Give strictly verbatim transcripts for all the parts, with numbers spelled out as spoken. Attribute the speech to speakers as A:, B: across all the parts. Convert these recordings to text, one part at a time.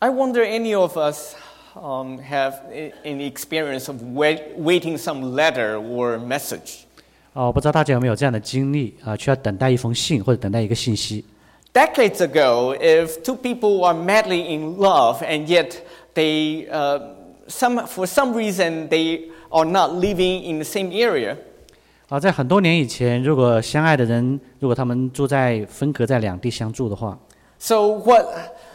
A: I wonder any of us um, have any experience of wait, waiting some letter or message.
B: 哦，我不知道大家有没有这样的经历啊，需要等待一封信或者等待一个信息。
A: Decades ago, if two people are madly in love and yet they, uh, some, for some reason, they are not living in the same area.
B: 啊，在很多年以前，如果相爱的人，如果他们住在分隔在两地相住的话
A: So what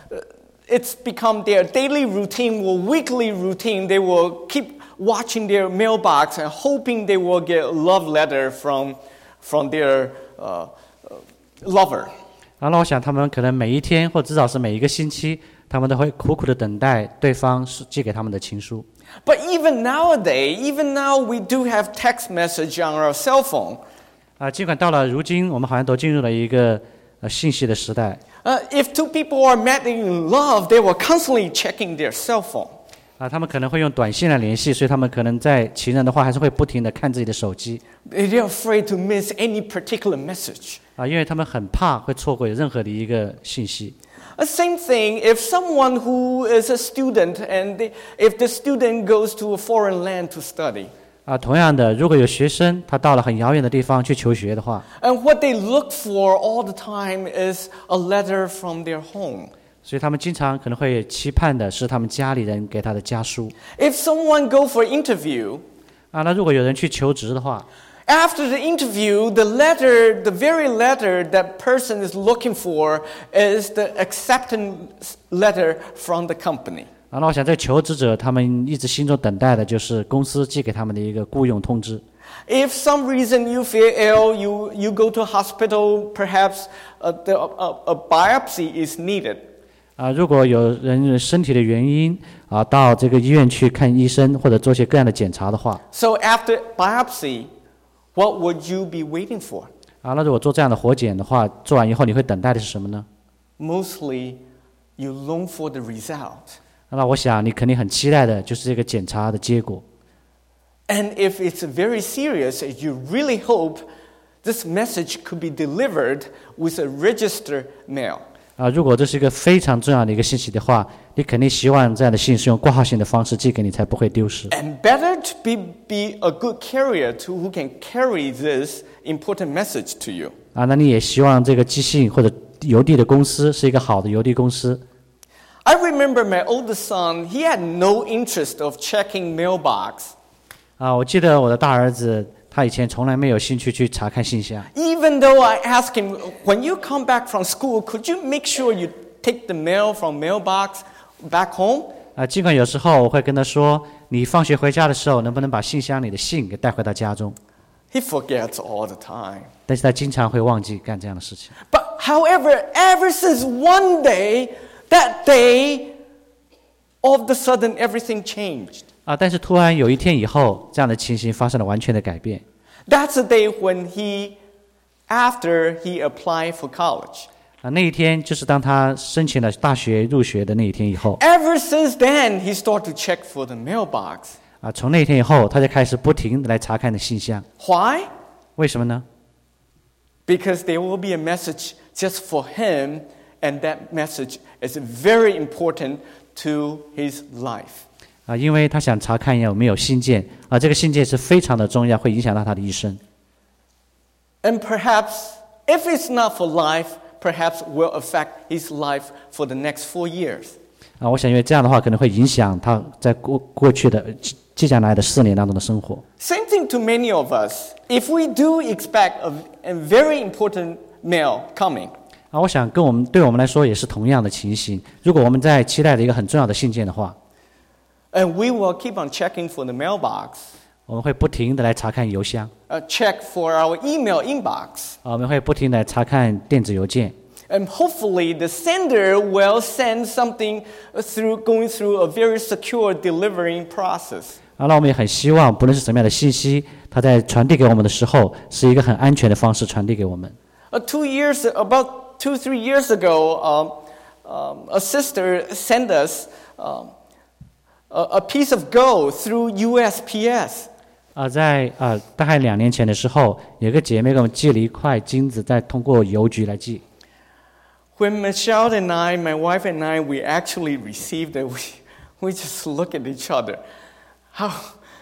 A: it's become their daily routine or weekly routine. They will keep watching their mailbox and hoping they will get a love letter from, from their uh, lover.
B: 然后我想他们可能每一天或至少是每一个星期，他们都会苦苦的等待对方寄给他们的情书。
A: But even nowadays, even now we do have text message on our cell phone.
B: 啊，尽管到了如今，我们好像都进入了一个呃信息的时代。
A: Uh, if two people are madly in love, they will constantly checking their cell phone.
B: 啊，他们可能会用短信来联系，所以他们可能在情人的话还是会不停的看自己的手机。
A: They're afraid to miss any particular message.
B: 啊，因为他们很怕会错过任何的一个信息。
A: The same thing if someone who is a student and they, if the student goes to a foreign land to study.
B: 啊，同样的，如果有学生他到了很遥远的地方去求学的话，
A: And what they look for all the time is a letter from their home.
B: 所以他们经常可能会期盼的是他们家里人给他的家书。
A: If someone go for interview,
B: 啊，那如果有人去求职的话，
A: after the interview, the letter, the very letter that person is looking for is the acceptance letter from the company.
B: 啊，那我想这个求职者他们一直心中等待的就是公司寄给他们的一个雇佣通知。
A: If some reason you feel ill, you, you go to a hospital, perhaps a, the, a, a biopsy is needed.
B: 啊，如果有人身体的原因啊，到这个医院去看医生或者做些各样的检查的话，
A: So after biopsy, what would you be waiting for?
B: 啊，那如果做这样的活检的话，做完以后你会等待的是什么呢？
A: Mostly, you long for the result.
B: 那我想你肯定很期待的就是这个检查的结果。
A: And if it's very serious, you really hope this message could be delivered with a registered mail.
B: 啊，如果这是一个非常重要的一个信息的话，你肯定希望这样的信是用挂号信的方式寄给你，才不会丢失。
A: And better to be, be a good carrier to who can carry this important message to you.
B: 啊，那你也希望这个寄信或者邮递的公司是一个好的邮递公司。
A: I remember my oldest son, he had no interest of checking mailbox.
B: 啊，我记得我的大儿子，他以前从来没有兴趣去查看信箱。
A: Even though I asked him, when you come back from school, could you make sure you take the mail from mailbox back home?
B: 啊，尽管有时候我会跟他说，你放学回家的时候，能不能把信箱里的信给带回到家中？
A: He forgets all the time.
B: 但是他经常会忘记干这样的事情。
A: But however, ever since one day, that day, all of a sudden everything changed.
B: 啊，但是突然有一天以后，这样的情形发生了完全的改变。
A: That's the day when he, after he applied for college.
B: 啊，那一天就是当他申请了大学入学的那一天以后。
A: Ever since then, he started to check for the mailbox.
B: 啊，从那一天以后，他就开始不停地来查看的信箱。
A: Why?
B: 为什么呢？
A: Because there will be a message just for him, and that message is very important to his life.
B: 啊，因为他想查看有没有信件啊，这个信件是非常的重要，会影响到他的一生。
A: And perhaps, if it's not for life, perhaps will affect his life for the next four years.
B: 啊，我想因为这样的话，可能会影响他在过过去的接下来的四年当中的生活。
A: Same thing to many of us. If we do expect a, a very important mail coming,
B: 啊，我想跟我们对我们来说也是同样的情形。如果我们在期待着一个很重要的信件的话，
A: and we will keep on checking for the mailbox,
B: 我们会不停地来查看邮箱，
A: uh, check for our email inbox,
B: 啊，我们会不停地查看电子邮件。
A: and hopefully the sender will send something through going through a very secure delivering process.
B: 啊，那我们也很希望，不论是什么样的信息，它在传递给我们的时候，是一个很安全的方式传递给我们。
A: Uh, two years, about two, three years ago, um, um, a sister sent us um, a, a piece of gold through U S P S.
B: 啊，在啊大概两年前的时候，有个姐妹给我们寄了一块金子，再通过邮局来寄。
A: When Michelle and I, my wife and I, we actually received it, we, we just look at each other. How,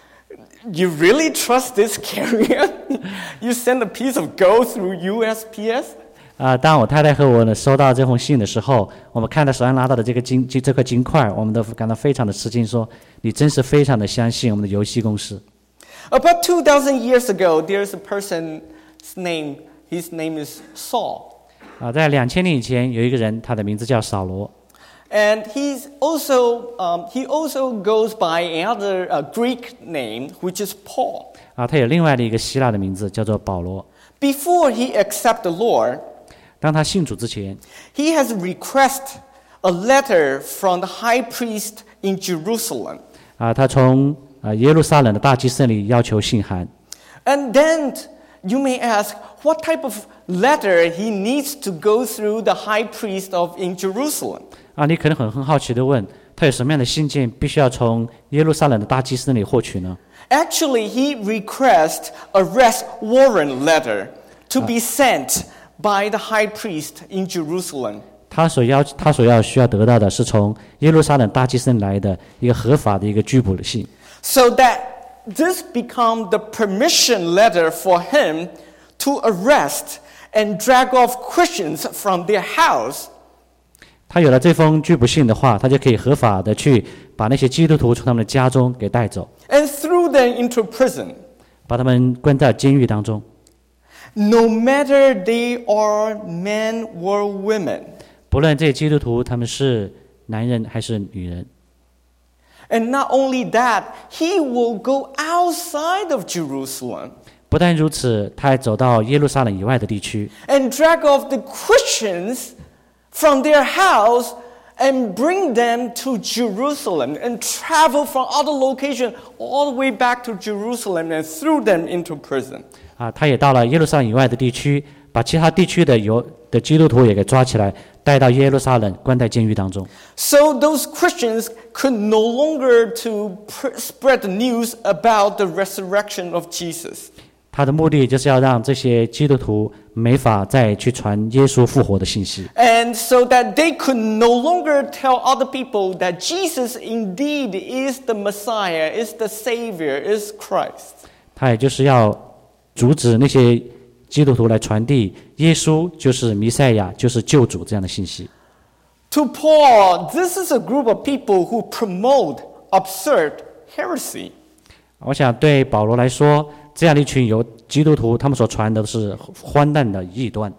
A: you really trust this carrier? You send a piece of gold through U S P S?
B: 啊、呃，当我太太和我呢收到这封信的时候，我们看到手上拿到的这个金金这块金块，我们都感到非常的吃惊，说你真是非常的相信我们的邮寄公司。
A: About two thousand years ago, there's a person's name. His name is Saul.
B: 啊、呃，在两千年以前，有一个人，他的名字叫扫罗。
A: And he's also um, he also goes by another uh, Greek name, which is Paul.
B: 啊，他有另外的一个希腊的名字，叫做保罗。
A: Before he accepted the Lord,
B: 当他信主之前，
A: he has requested a letter from the high priest in Jerusalem.
B: 啊，他从啊耶路撒冷的大祭司里要求信函。
A: And then you may ask, what type of letter he needs to go through the high priest of in Jerusalem?
B: 啊，你可能很很好奇的问，他有什么样的信件必须要从耶路撒冷的大祭司那里获取呢？
A: Actually, he requests arrest warrant letter to be sent by the high priest in Jerusalem.
B: 他所要他所要需要得到的是从耶路撒冷大祭司来的一个合法的一个拘捕的信。
A: So that this becomes the permission letter for him to arrest and drag off Christians from their house.
B: 他有了这封拘捕信的话，他就可以合法的去把那些基督徒从他们的家中给带走，
A: And throw them into prison.
B: 把他们关在监狱当中。
A: No matter they are men or women.
B: 不论这些基督徒他们是男人还是女人。
A: And not only that, he will go outside of Jerusalem
B: 不但如此，他还走到耶路撒冷以外的地区，
A: and drag off the Christians from their house and bring them to Jerusalem and travel from other location all the way back to Jerusalem and throw them into prison.
B: 啊，他也到了耶路撒冷以外的地区，把其他地区的犹的基督徒也给抓起来，带到耶路撒冷，关在监狱当中。
A: So those Christians could no longer to pr- spread the news about the resurrection of Jesus.
B: 他的目的就是要让这些基督徒没法再去传耶稣复活的信息，
A: And so that they could no longer tell other people that Jesus indeed is the Messiah, is the Savior, is Christ.
B: 他也就是要阻止那些基督徒来传递耶稣就是弥赛亚，就是救主这样的信息。
A: To Paul, this is a group of people who promote absurd heresy.
B: 我想对保罗来说，这样的一群由基督徒，他们所传的是荒诞的异端。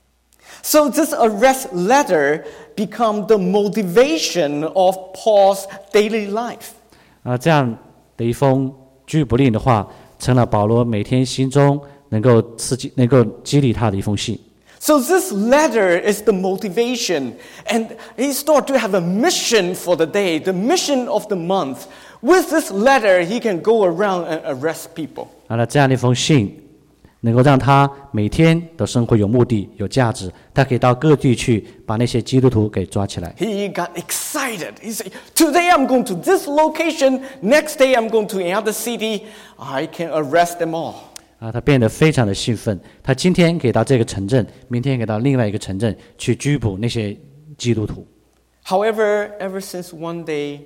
A: So this arrest letter become the motivation of Paul's daily life.
B: 啊，这样的一封拘捕令的话，成了保罗每天心中能够刺激、能够激励他的一封信。
A: So this letter is the motivation, and he started to have a mission for the day, the mission of the month. With this letter, he can go around and arrest people.
B: 啊，那这样的一封信，能够让他每天的生活有目的、有价值。他可以到各地去，把那些基督徒给抓起来。
A: He got excited. He said, today I'm going to this location, next day I'm going to another city. I can arrest them all.
B: 啊，他变得非常的兴奋。他今天给到这个城镇，明天给到另外一个城镇去拘捕那些基督徒。
A: However, ever since one day,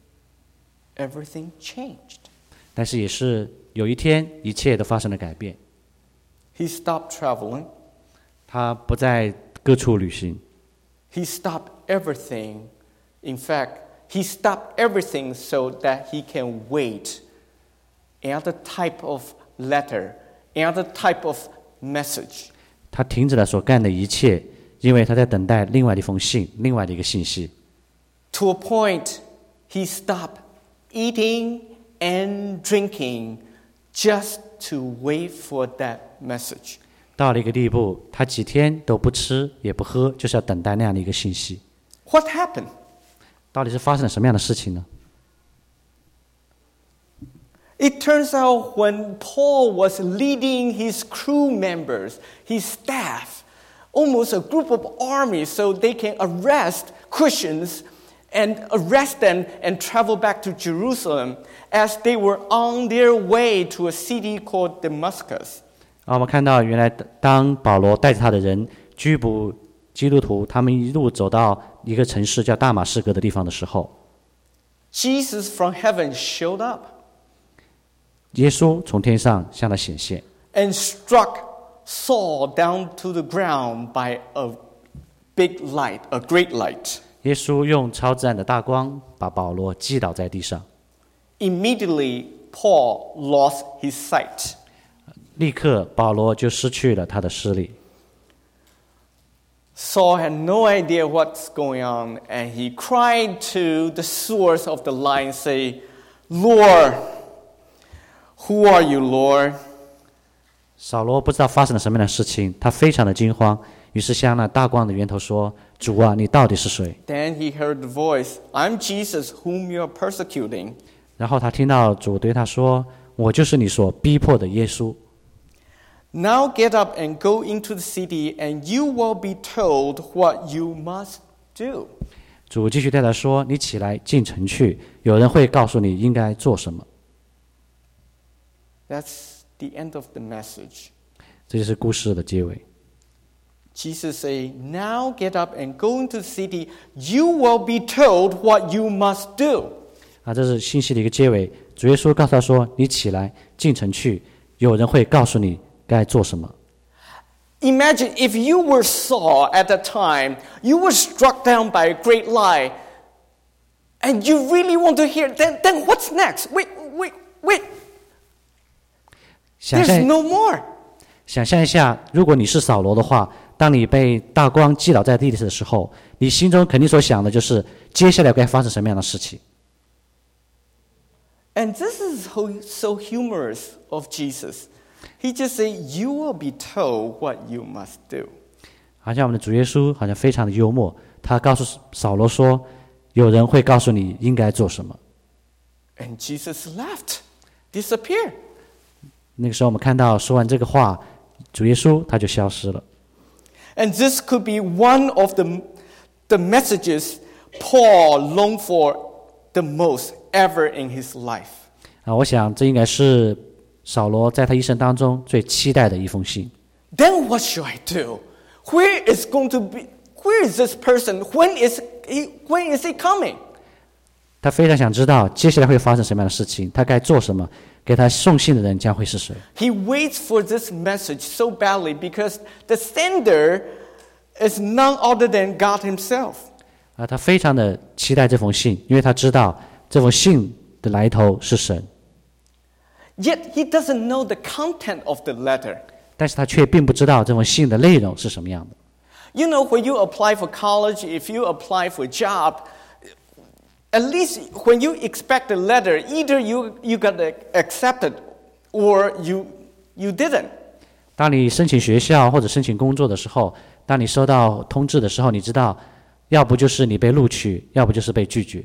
A: everything changed.
B: 但是也是有一天，一切都发生了改变。
A: He stopped traveling.
B: 他不再各处旅行，
A: He stopped everything. In fact, he stopped everything so that he can wait another type of letter, another type of message.
B: 他停止了所干的一切，因为他在等待另外的一封信，另外的一个信息。
A: To a point, he stopped eating and drinking just to wait for that message.
B: 到了一个地步，他几天都不吃也不喝，就是要等待那样的一个信息。
A: What happened?
B: 到底是发生了什么样的事情呢？
A: It turns out when Paul was leading his crew members, his staff, almost a group of armies so they can arrest Christians and arrest them and travel back to Jerusalem as they were on their way to a city called Damascus.
B: 啊，我们看到原来当保罗带着他的人拘捕基督徒他们一路走到一个城市叫大马士革的地方的时候，
A: Jesus from heaven showed up
B: 耶稣从天上向他显现，
A: and struck Saul down to the ground by a big light, a great light.
B: 耶稣用超自然的大光把保罗击倒在地上。
A: Immediately, Paul lost his sight.
B: 立刻保罗就失去了他的视力。
A: Saul had no idea what's going on, and he cried to the source of the light and say, Lord, who are you, Lord?
B: 扫罗不知道发生了什么样的事情，他非常的惊慌，于是向那大光的源头说：“主啊，你到底是谁？”
A: Then he heard the voice, I'm Jesus whom you are persecuting.
B: 然后他听到主对他说：“我就是你所逼迫的耶稣。
A: Now get up and go into the city, and you will be told what you must do. ”
B: 主继续对他说：“你起来进城去，有人会告诉你应该做什么。”
A: That's the end of the message.
B: 这就是故事的结尾。
A: Jesus say, now get up and go into the city, you will be told what you must do.
B: 啊，这是信息的一个结尾。主耶稣告诉他说：“你起来进城去，有人会告诉你该做什么。”
A: Imagine if you were Saul at that time, you were struck down by a great lie, and you really want to hear, then, then what's next? Wait, wait, wait.
B: 想
A: There's
B: 象
A: no more.
B: 想象一下，如果你是扫罗的话，当你被大光击倒在地的时候，你心中肯定所想的就是接下来该发生什么样的事情。
A: And this is so, so humorous of Jesus. He just say, you will be told what you must do.
B: 好像我们的主耶稣好像非常的幽默，他告诉扫罗说：“有人会告诉你应该做什么。”
A: And Jesus left, disappeared.
B: 那个时候我们看到说完这个话，主耶稣他就消失了。
A: And this could be one of the, the messages Paul longed for the most ever in his life.
B: 啊，我想这应该是扫罗在他一生当中最期待的一封信。
A: Then what should I do? Where is going to be? Where is this person? When is he? When is he coming?
B: 他非常想知道接下来会发生什么样的事情，他该做什么，给他送信的人将会是谁。
A: He waits for this message so badly because the sender is none other than God himself.
B: 啊，他非常的期待这封信，因为他知道这封信的来头是神，
A: Yet he doesn't know the content of the letter.
B: 但是他却并不知道这封信的内容是什么样的。
A: You know, when you apply for college, if you apply for a job, at least when you expect a letter, either you, you got accepted or you, you didn't.
B: 当你申请学校或者申请工作的时候，当你收到通知的时候，你知道，要不就是你被录取，要不就是被拒绝。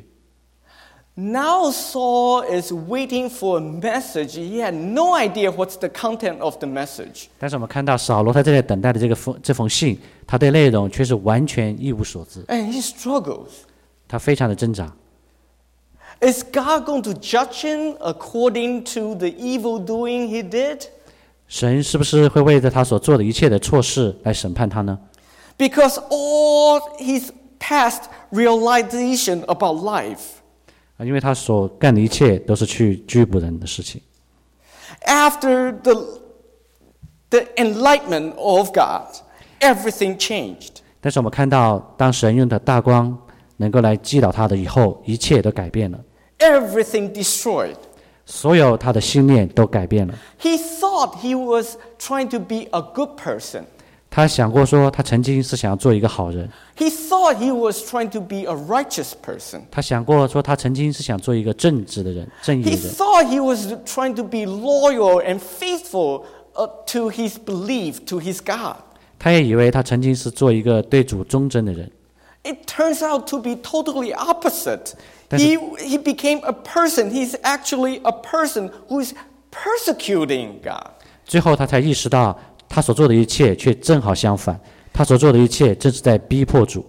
A: Now Saul is waiting for a message. He had no idea what's the content of the message.
B: 但是我们看到扫罗他在等待的这个封这封信，他对内容却是完全一无所知，
A: And he struggles.
B: 他非常的挣扎。
A: Is God going to judge him according to the evil doing he did?
B: 神是不是会为着他所做的一切的错事来审判他呢？
A: Because all his past realization about life.
B: 啊，因为他所干的一切都是去拘捕人的事情。
A: After the, the enlightenment of God, everything changed.
B: 但是我们看到，当神用的大光能够来击倒他的以后，一切都改变了，
A: Everything destroyed.
B: 所有他的信念都改变了。
A: He thought he was trying to be a good person.
B: 他想过说，他曾经是想要做一个好人。
A: He thought he was trying to be a righteous person.
B: 他想过说，他曾经是想做一个正直的人、正义的
A: He
B: 人。
A: thought he was trying to be loyal and faithful uh, to his belief, to his God.
B: 他也以为他曾经是做一个对主忠贞的人。
A: It turns out to be totally opposite.
B: That's
A: He, he became a person. He's actually a person who is persecuting God.
B: 最后，他才意识到，他所做的一切却正好相反。他所做的一切正是在逼迫主。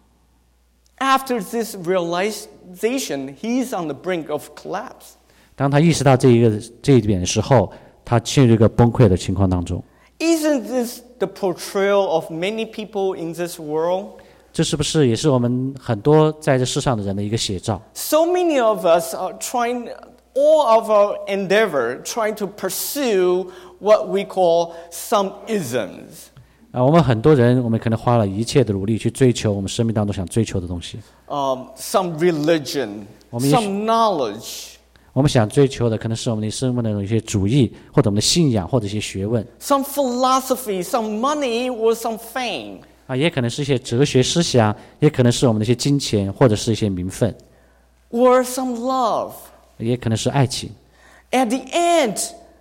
A: After this realization, he's on the brink of collapse.
B: 当他意识到这一个这一点的时候，他陷入一个崩溃的情况当中。
A: Isn't this the portrayal of many people in this world?
B: 这是不是也是我们很多在这世上的人的一个写照？
A: So many of us are trying, all of our endeavor, trying to pursue what we call some isms.
B: 啊，我们很多人，我们可能花了一切的努力去追求我们生命当中想追求的东西。
A: Um, some religion,
B: 我们也许-
A: some knowledge,
B: 我们想追求的可能是我们的生命的一些主义，或者我们的信仰，或者一些学问
A: some philosophy, some money, or some fame.
B: 啊，也可能是一些哲学思想，也可能是我们的一些金钱，或者是一些名分，
A: Or some love.
B: 也可能是爱情。
A: At the end,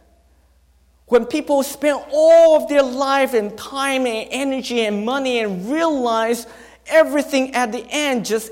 A: when people spend all of their life and time and energy and money and realize everything at the end just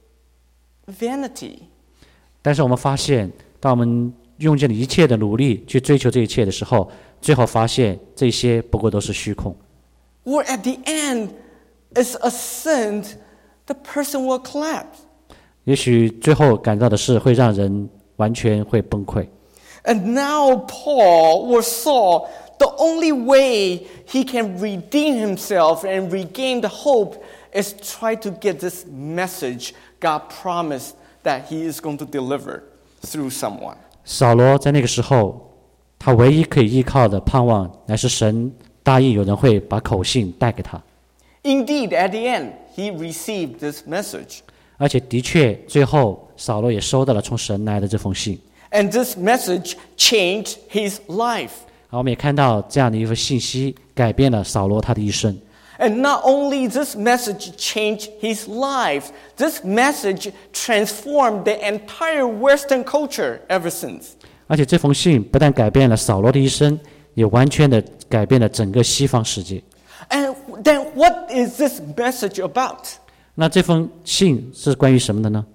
A: vanity.
B: 但是我们发现，当我们用尽了一切的努力去追求这一切的时候，最后发现这些不过都是虚空。
A: Or at the end, it's a sin, the person will collapse.
B: 也许最后感到的是会让人完全会崩溃。
A: And now Paul or Saul, the only way he can redeem himself and regain the hope is try to get this message God promised that he is going to deliver through someone.
B: 扫罗在那个时候，他唯一可以依靠的盼望，乃是神答应有人会把口信带给他。
A: Indeed, at the end, he received this message.
B: 而且的确，最后扫罗也收到了从神来的这封信。
A: And this message changed his life.
B: 好，我们也看到这样的一份信息改变了扫罗他的一生。
A: And not only this message changed his life, this message transformed the entire Western culture ever since.
B: 而且这封信不但改变了扫罗的一生，也完全的改变了整个西方世界。
A: And then what is this message about?
B: 那这封信是关于什么的呢？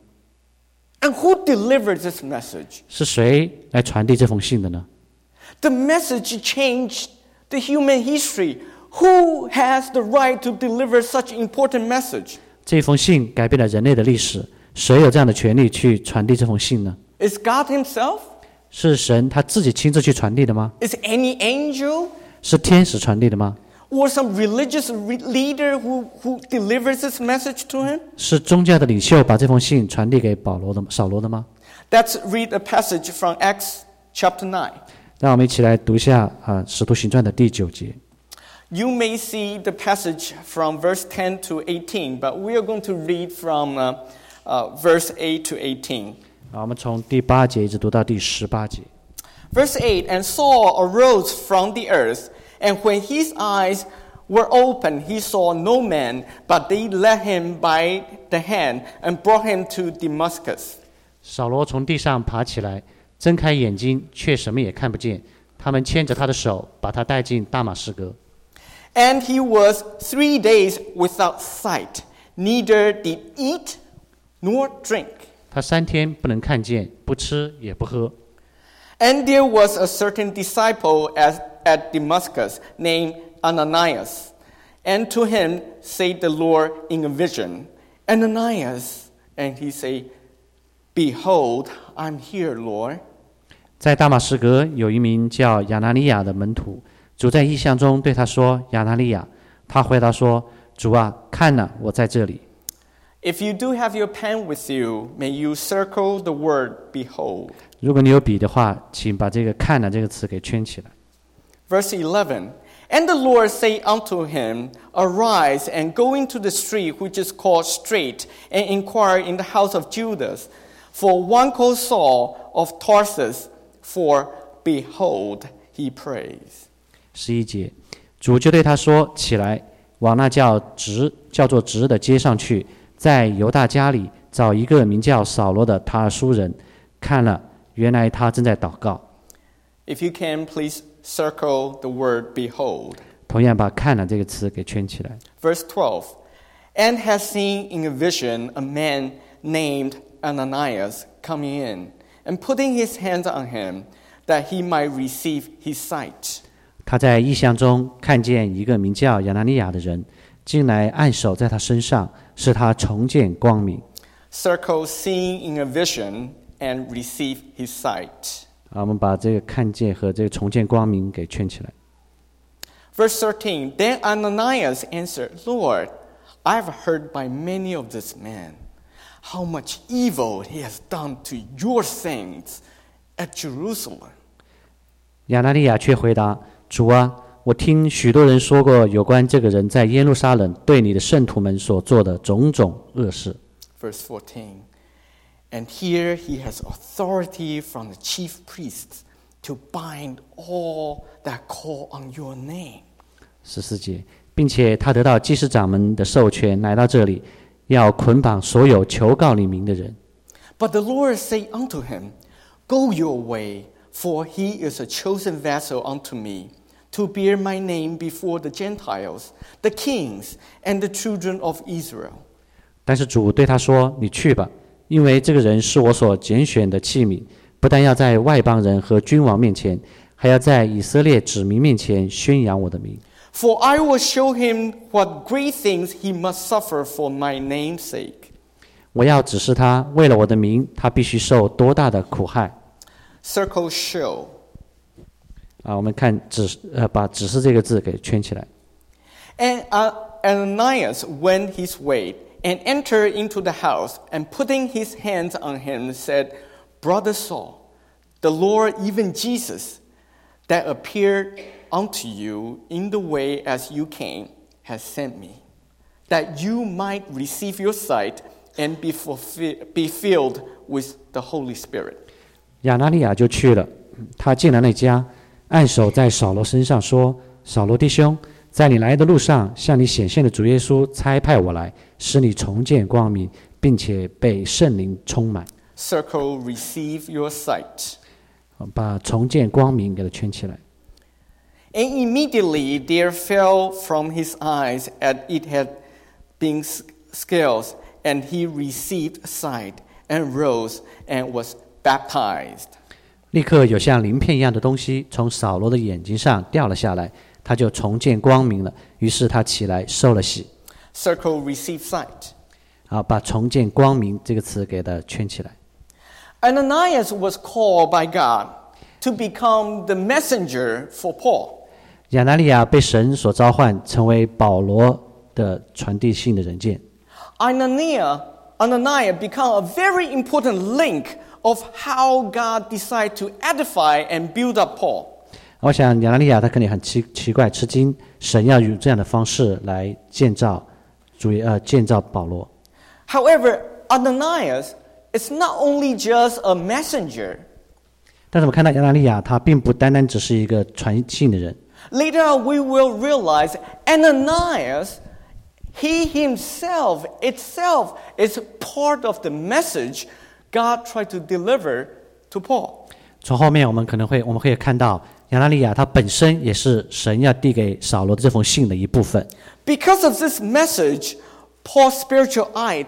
A: And who delivered this message?
B: 是谁来传递这封信的呢？
A: The message changed the human history. Who has the right to deliver such important message?
B: 这封信改变了人类的历史，谁有这样的权利去传递这封信呢？
A: Is God himself?
B: 是神他自己亲自去传递的吗？
A: Is any angel?
B: 是天使传递的吗？
A: Or some religious re- leader who, who delivers this message to him?
B: 是宗教的领袖把这封信传递给保罗的扫罗的吗？
A: Let's read a passage from Acts chapter nine.
B: 让我们一起来读一下啊，《使徒行传》的第九节。
A: You may see the passage from verse ten to eighteen, but we are going to read from uh, uh, verse eight to eighteen.
B: 啊，我们从第八节一直读到第十八节。
A: Verse eight, and Saul arose from the earth, and when his eyes were opened, he saw no man, but they led him by the hand and brought him to Damascus.
B: 扫罗从地上爬起来，睁开眼睛，却什么也看不见。他们牵着他的手，把他带进大马士革。
A: And he was three days without sight, neither did eat nor drink.
B: 他三天不能看见，不吃也不喝。
A: And there was a certain disciple at, at Damascus named Ananias. And to him said the Lord in a vision, Ananias. And he said, Behold, I'm here, Lord.
B: 在大马士革有一名叫亚拿尼亚的门徒，主在异象中对他说：“亚拿尼亚。”他回答说：“主啊，看哪，我在这里。”
A: If you do have your pen with you, may you circle the word behold.
B: 如果你有笔的话，请把这个“看哪”这个词给圈起来。
A: Verse eleven. And the Lord said unto him, Arise and go into the street which is called Straight, and inquire in the house of Judas, for one called Saul of Tarsus, for behold, he prays.
B: 十一节，主就对他说：“起来，往那叫直叫做直的街上去，在犹大家里找一个名叫扫罗的塔尔苏人。看了，原来他正在祷告。”
A: If you can, please circle the word behold.
B: 同样把“看了”这个词给圈起来。
A: Verse twelve. And has seen in a vision a man named Ananias coming in, and putting his hands on him, that he might receive his sight.
B: 他在异象中看见一个名叫亚拿尼亚的人进来按手在他身上，使他重见光明。
A: Circle seeing in a vision and receive his sight.
B: 啊，我们把这个看见和这个重见光明给圈起来。
A: Verse thirteen, then Ananias answered, Lord, I have heard by many of this man how much evil he has done to your saints at Jerusalem.
B: 亚拿尼亚却回答：主啊，我听许多人说过有关这个人在耶路撒冷对你的圣徒们所做的种种恶事。
A: Verse fourteen, and here he has authority from the chief priests to bind all that call on your name.
B: 十四节，并且他得到祭司长们的授权，来到这里，要捆绑所有求告你名的人。
A: But the Lord said unto him, Go your way, for he is a chosen vessel unto me, to bear my name before the Gentiles, the kings, and the children of Israel.
B: 但是主对他说：“你去吧，因为这个人是我所拣选的器皿，不但要在外邦人和君王面前，还要在以色列子民面前宣扬我的名。”
A: For I will show him what great things he must suffer for my name's sake.
B: 我要指示他，为了我的名，他必须受多大的苦害。
A: Circle show.
B: 啊，我们看指呃，把指示这个字给圈起来。
A: And uh, Ananias went his way and entered into the house, and putting his hands on him, said, Brother Saul, the Lord, even Jesus, that appeared unto you in the way as you came, has sent me, that you might receive your sight and be, fulfill, be filled with the Holy Spirit.
B: 亚拿尼亚就去了，他进了那家，按手在扫罗身上说：“扫罗弟兄，在你来的路上，向你显现的主耶稣差派我来，使你重见光明，并且被圣灵充满。”
A: Circle, receive your sight.
B: 把重见光明给它圈起来。
A: And immediately there fell from his eyes as it had been scales, and he received sight, and rose, and was baptized.
B: 立刻有像鳞片一样的东西从扫罗的眼睛上掉了下来，他就重见光明了。于是他起来受了洗。
A: Circle, receive sight.
B: 好，把重见光明这个词给它圈起来。
A: Ananias was called by God to become the messenger for Paul.
B: 亚拿尼亚被神所召唤，成为保罗的传递信的人件。
A: Ananias, Ananias become a very important link of how God decided to edify and build up Paul.
B: 我想亚拿尼亚他肯定很奇奇怪吃惊，神要用这样的方式来建造主呃建造保罗。
A: However, Ananias is not only just a messenger.
B: 但是我们看到亚拿尼亚他并不单单只是一个传信的人。
A: Later on, we will realize Ananias, he himself, itself, is part of the message God tried to deliver to Paul.
B: 从后面我们可能会我们会看到亚拿尼亚他本身也是神要递给扫罗的这封信的一部分。
A: Because of this message, Paul's spiritual eye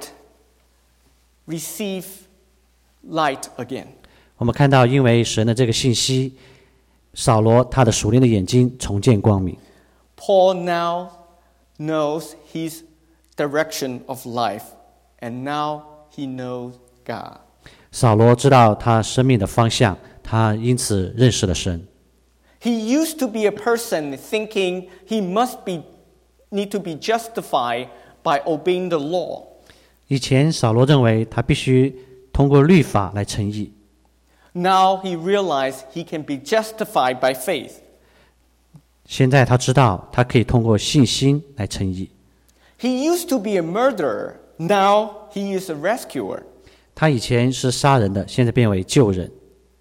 A: received light again.
B: 我们看到，因为神的这个信息，扫罗他的属灵的眼睛重见光明。
A: Paul now knows his direction of life, and now he knows God.
B: 扫罗知道他生命的方向，他因此认识了神。
A: He used to be a person thinking he must be need to be justified by obeying the law.
B: 以前扫罗认为他必须通过律法来称义。
A: Now he realized he can be justified by faith.
B: 现在他知道他可以通过信心来称义。
A: He used to be a murderer. Now he is a rescuer.
B: 他以前是杀人的，现在变为救人。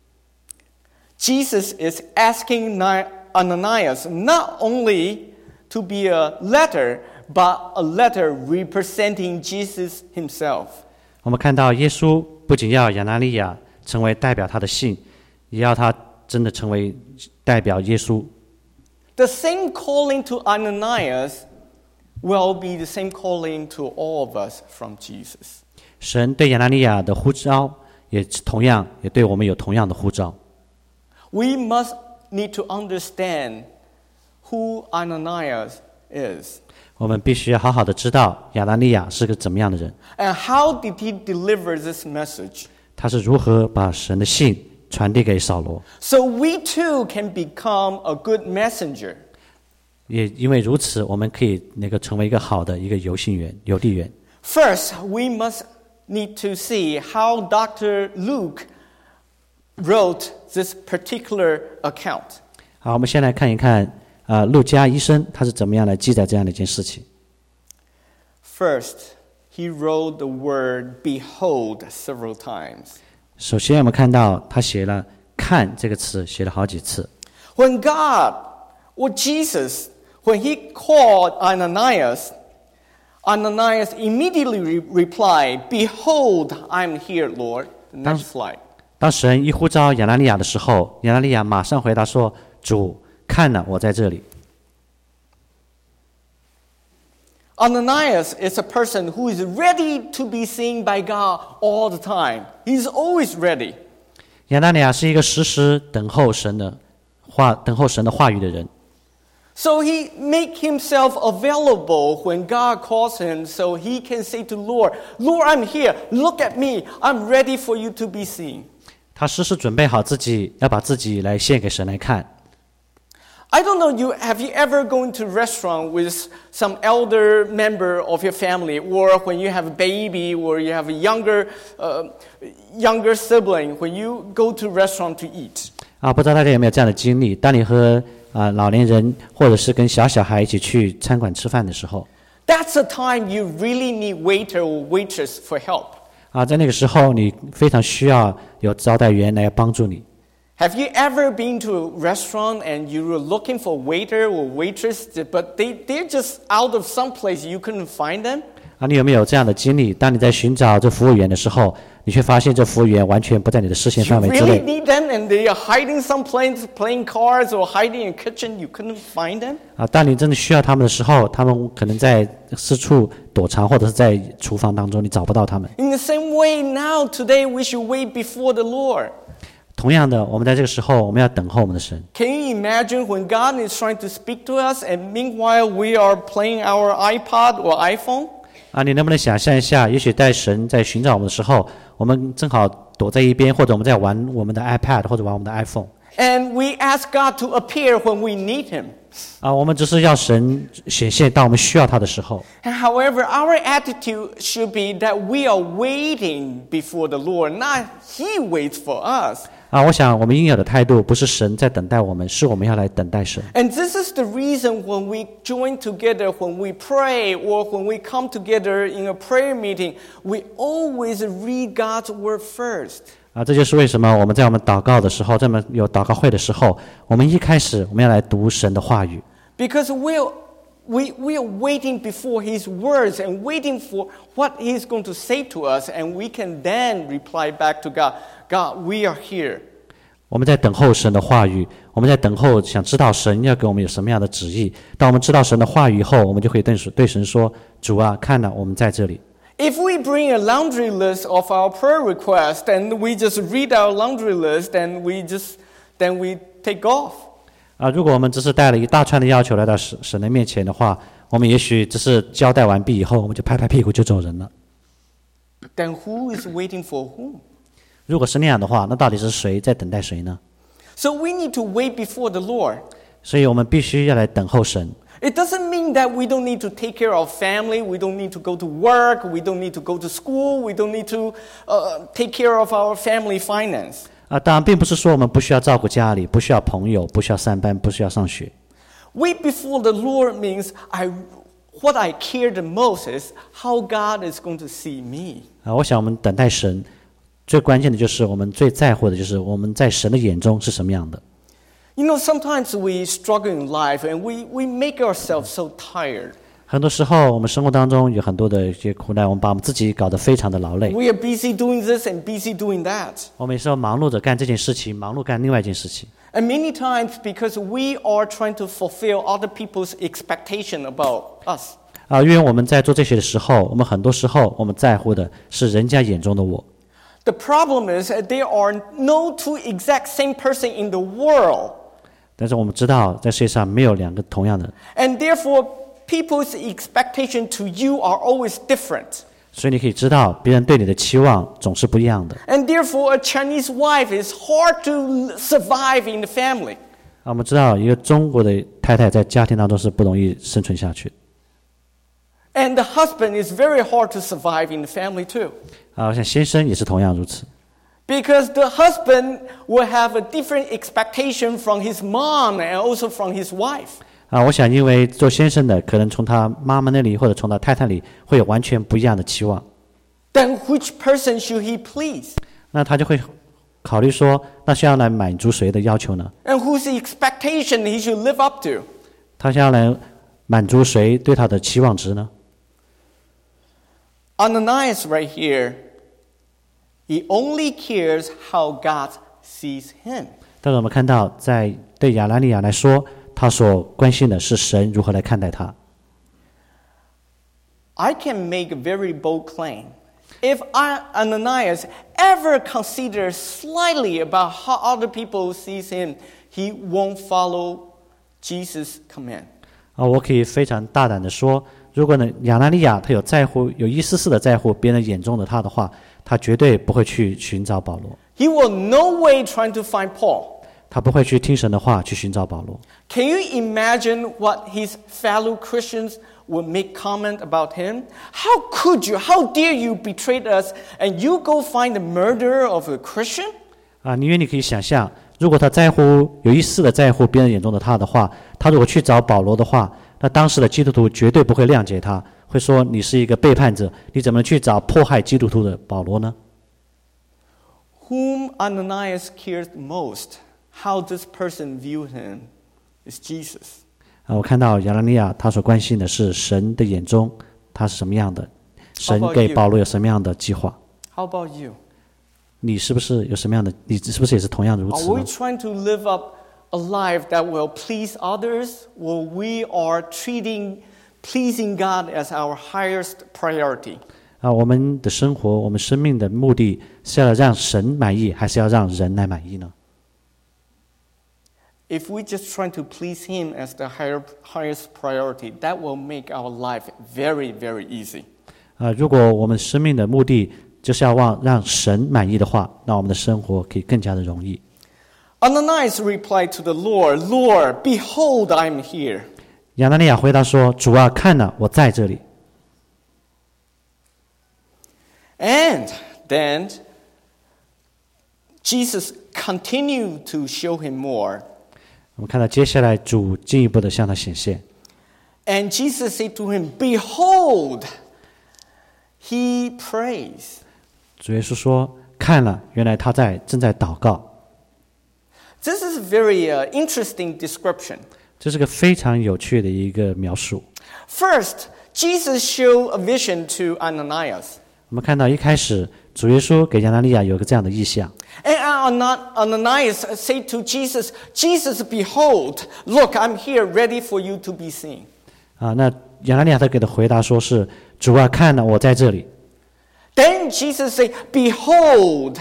A: Jesus is asking Ananias not only to be a letter, but a letter representing Jesus himself.
B: 我们看到耶稣不仅要亚拿尼亚成为代表他的信，也要他真的成为代表耶稣。
A: The same calling to Ananias will be the same calling to all of us from Jesus.
B: 神对亚拿尼亚的呼召，也同样也对我们有同样的呼召。
A: We must need to understand who Ananias is.
B: 我们必须要好好的知道亚拿尼亚是个怎么样的人。
A: And how did he deliver this message?
B: 他是如何把神的信传递给扫罗？
A: So we too can become a good messenger.
B: 也因为如此，我们可以那个成为一个好的一个邮信员、邮递员。
A: First, we must need to see how Doctor Luke wrote this particular account.
B: 好，我们先来看一看啊、呃，路加医生他是怎么样来记载这样的一件事情。
A: First, he wrote the word "behold" several times.
B: 首先，我们看到他写了“看”这个词，写了好几次。
A: When God or Jesus, when he called Ananias, Ananias immediately re- replied, "Behold, I'm here, Lord." The next slide.
B: 当神一呼召亚拿尼亚的时候，亚拿尼亚马上回答说：“主，看了，我在这里。”
A: Ananias is a person who is ready to be seen by God all the time. He's always ready.
B: 亚拿尼亚是一个时时等候神的话、等候神的话语的人。
A: So he make himself available when God calls him, so he can say to Lord, "Lord, I'm here. Look at me. I'm ready for you to be seen."
B: 他时时准备好自己，要把自己来献给神来看。
A: I don't know, you have you ever gone to a restaurant with some elder member of your family, or when you have a baby, or you have a younger, uh, younger sibling, when you go to a restaurant to eat?
B: 啊，不知道大家有没有这样的经历？当你和啊、呃、老年人或者是跟小小孩一起去餐馆吃饭的时候，
A: That's the time you really need waiter or waitress for help.
B: 啊，在那个时候你非常需要有招待员来帮助你。
A: Have you ever been to a restaurant and you were looking for a waiter or waitress, but they, they're just out of some place, you couldn't find them?
B: 啊，你有没有这样的经历？当你在寻找这服务员的时候，你却发现这服务员完全不在你的视线
A: You
B: 范围之
A: really
B: 内。
A: need them and they are hiding someplace, playing cards or hiding in a kitchen, you couldn't find them?
B: 啊，当你真的需要他们的时候，他们可能在四处躲藏，或者是在厨房当中，你找不到他们。
A: In the same way, now, today, we should wait before the Lord.
B: 同样的，我们在这个时候，我们要等候我们的神。
A: Can you imagine when God is trying to speak to us and meanwhile we are playing our iPod or iPhone?
B: 啊，你能不能想象一下，也许在神在寻找我们的时候，我们正好躲在一边，或者我们在玩我们的 iPad 或者玩我们的 iPhone。
A: And we ask God to appear when we need Him.
B: 啊，我们只是要神显现，当我们需要他的时候。
A: And however, our attitude should be that we are waiting before the Lord, not He waits for us.
B: 啊，我想我们应有的态度不是神在等待我们，是我们要来等待神。
A: And this is the reason when we join together, when we pray, or when we come together in a prayer meeting, we always read God's word first.
B: 啊，这就是为什么我们在我们祷告的时候，在我们有祷告会的时候，我们一开始我们要来读神的话语。
A: Because we're, we, we are waiting before His words and waiting for what He is going to say to us, and we can then reply back to God, God, we are here.
B: 我们在等候神的话语，我们在等候，想知道神要给我们有什么样的旨意。当我们知道神的话语以后，我们就可以对对神说：“主啊，看了，我们在这里。”
A: If we bring a laundry list of our prayer requests and we just read our laundry list and we just, then we take off.
B: 啊，如果我们只是带了一大串的要求来到神神的面前的话，我们也许只是交代完毕以后，我们就拍拍屁股就走人了。
A: Then who is waiting for whom?
B: 如果是那样的话，那到底是谁在等待谁呢？
A: So we need to wait before the Lord.
B: 所以我们必须要来等候神。
A: It doesn't mean that we don't need to take care of family, we don't need to go to work, we don't need to go to school, we don't need to uh, take care of our family finance.
B: 啊，当然并不是说我们不需要照顾家里，不需要朋友，不需要上班，不需要上学。
A: Wait before the Lord means I, what I care the most is how God is going to see me.
B: 啊，我想我们等待神，最关键的就是我们最在乎的就是我们在神的眼中是什么样的。
A: You know, sometimes we struggle in life and we, we make ourselves so tired.
B: 很多时候，我们生活当中有很多的一些苦难，我们把我们自己搞得非常的劳累。
A: We are busy doing this and busy doing that.
B: 我们有时候忙碌着干这件事情，忙碌干另外一件事情。
A: And many times because we are trying to fulfill other people's expectation about us.
B: 啊，因为我们在做这些的时候，我们很多时候我们在乎的是人家眼中的我。
A: The problem is that there are no two exact same person in the world.
B: 但是我们知道，在世界上没有两个同样的，
A: And therefore, people's expectation to you are always different.
B: 所以你可以知道，别人对你的期望总是不一样的。
A: And therefore, a Chinese wife is hard to survive in the family.
B: 啊，我们知道一个中国的太太在家庭当中是不容易生存下去。
A: And the husband is very hard to survive in the family too.
B: 啊，我想先生也是同样如此。
A: Because the husband will have a different expectation from his mom and also from his wife.
B: 啊，我想因为做先生的可能从他妈妈那里或者从他太太里会有完全不一样的期望。
A: Then which person should he please?
B: 那他就会考虑说，那是要来满足谁的要求呢？
A: And whose expectation he should live up to?
B: 他是要来满足谁对他的期望值呢？
A: Ananias right here, he only cares how God sees him.
B: 但是我们看到，在对亚拿尼亚来说，他所关心的是神如何来看待他。
A: I can make a very bold claim. If I, Ananias ever considers slightly about how other people sees him, he won't follow Jesus' command.
B: 啊，我可以非常大胆的说，如果呢亚拿尼亚他有在乎，有一丝丝的在乎别人眼中的他的话，他绝对不会去寻找保罗。
A: He will no way trying to find Paul.
B: 他不会去听神的话去寻找保罗。
A: Can you imagine what his fellow Christians would make comment about him? How could you, how dare you betray us and you go find the murderer of a Christian?
B: 啊，因为你可以想象，如果他在乎有一丝的在乎别人眼中的他的话，他如果去找保罗的话，那当时的基督徒绝对不会谅解他，会说你是一个背叛者，你怎么去找迫害基督徒的保罗呢？
A: Whom Ananias cared most, how this person viewed him, is Jesus.
B: 啊，我看到亚拿尼亚他所关心的是神的眼中他是什么样的，神给保罗有什么样的计划？
A: How about you?
B: 你是不是有什么样的？你是不是也是同样如
A: Are
B: 此
A: we
B: 呢？
A: trying to live up a life that will please others, or we are treating pleasing God as our highest priority?
B: 啊，我们的生活，我们生命的目的是要让神满意，还是要让人来满意呢？
A: If we just try to please Him as the higher, highest priority, that will make our life very, very easy.
B: 啊，如果我们生命的目的就是要让让神满意的话，那我们的生活可以更加的容易。
A: Ananias replied to the Lord, Lord, behold, I am here.
B: 亚拿尼亚回答说：“主啊，看哪，我在这里。”
A: And then Jesus continued to show him more.
B: 我们看到接下来主进一步的向他显现。
A: And Jesus said to him, Behold, he prays.
B: 主耶稣说：“看了，原来他在正在祷告。”
A: This is a very uh, interesting description.
B: 这是个非常有趣的一个描述。
A: First, Jesus showed a vision to Ananias.
B: 我们看到一开始，主耶稣给亚拿尼亚有个这样的意象。
A: And Ananias said to Jesus, Jesus, behold, look, I'm here ready for you to be seen.
B: 啊，那亚拿尼亚他给的回答说是：“主啊，看了，我在这里。”
A: Then Jesus said, Behold,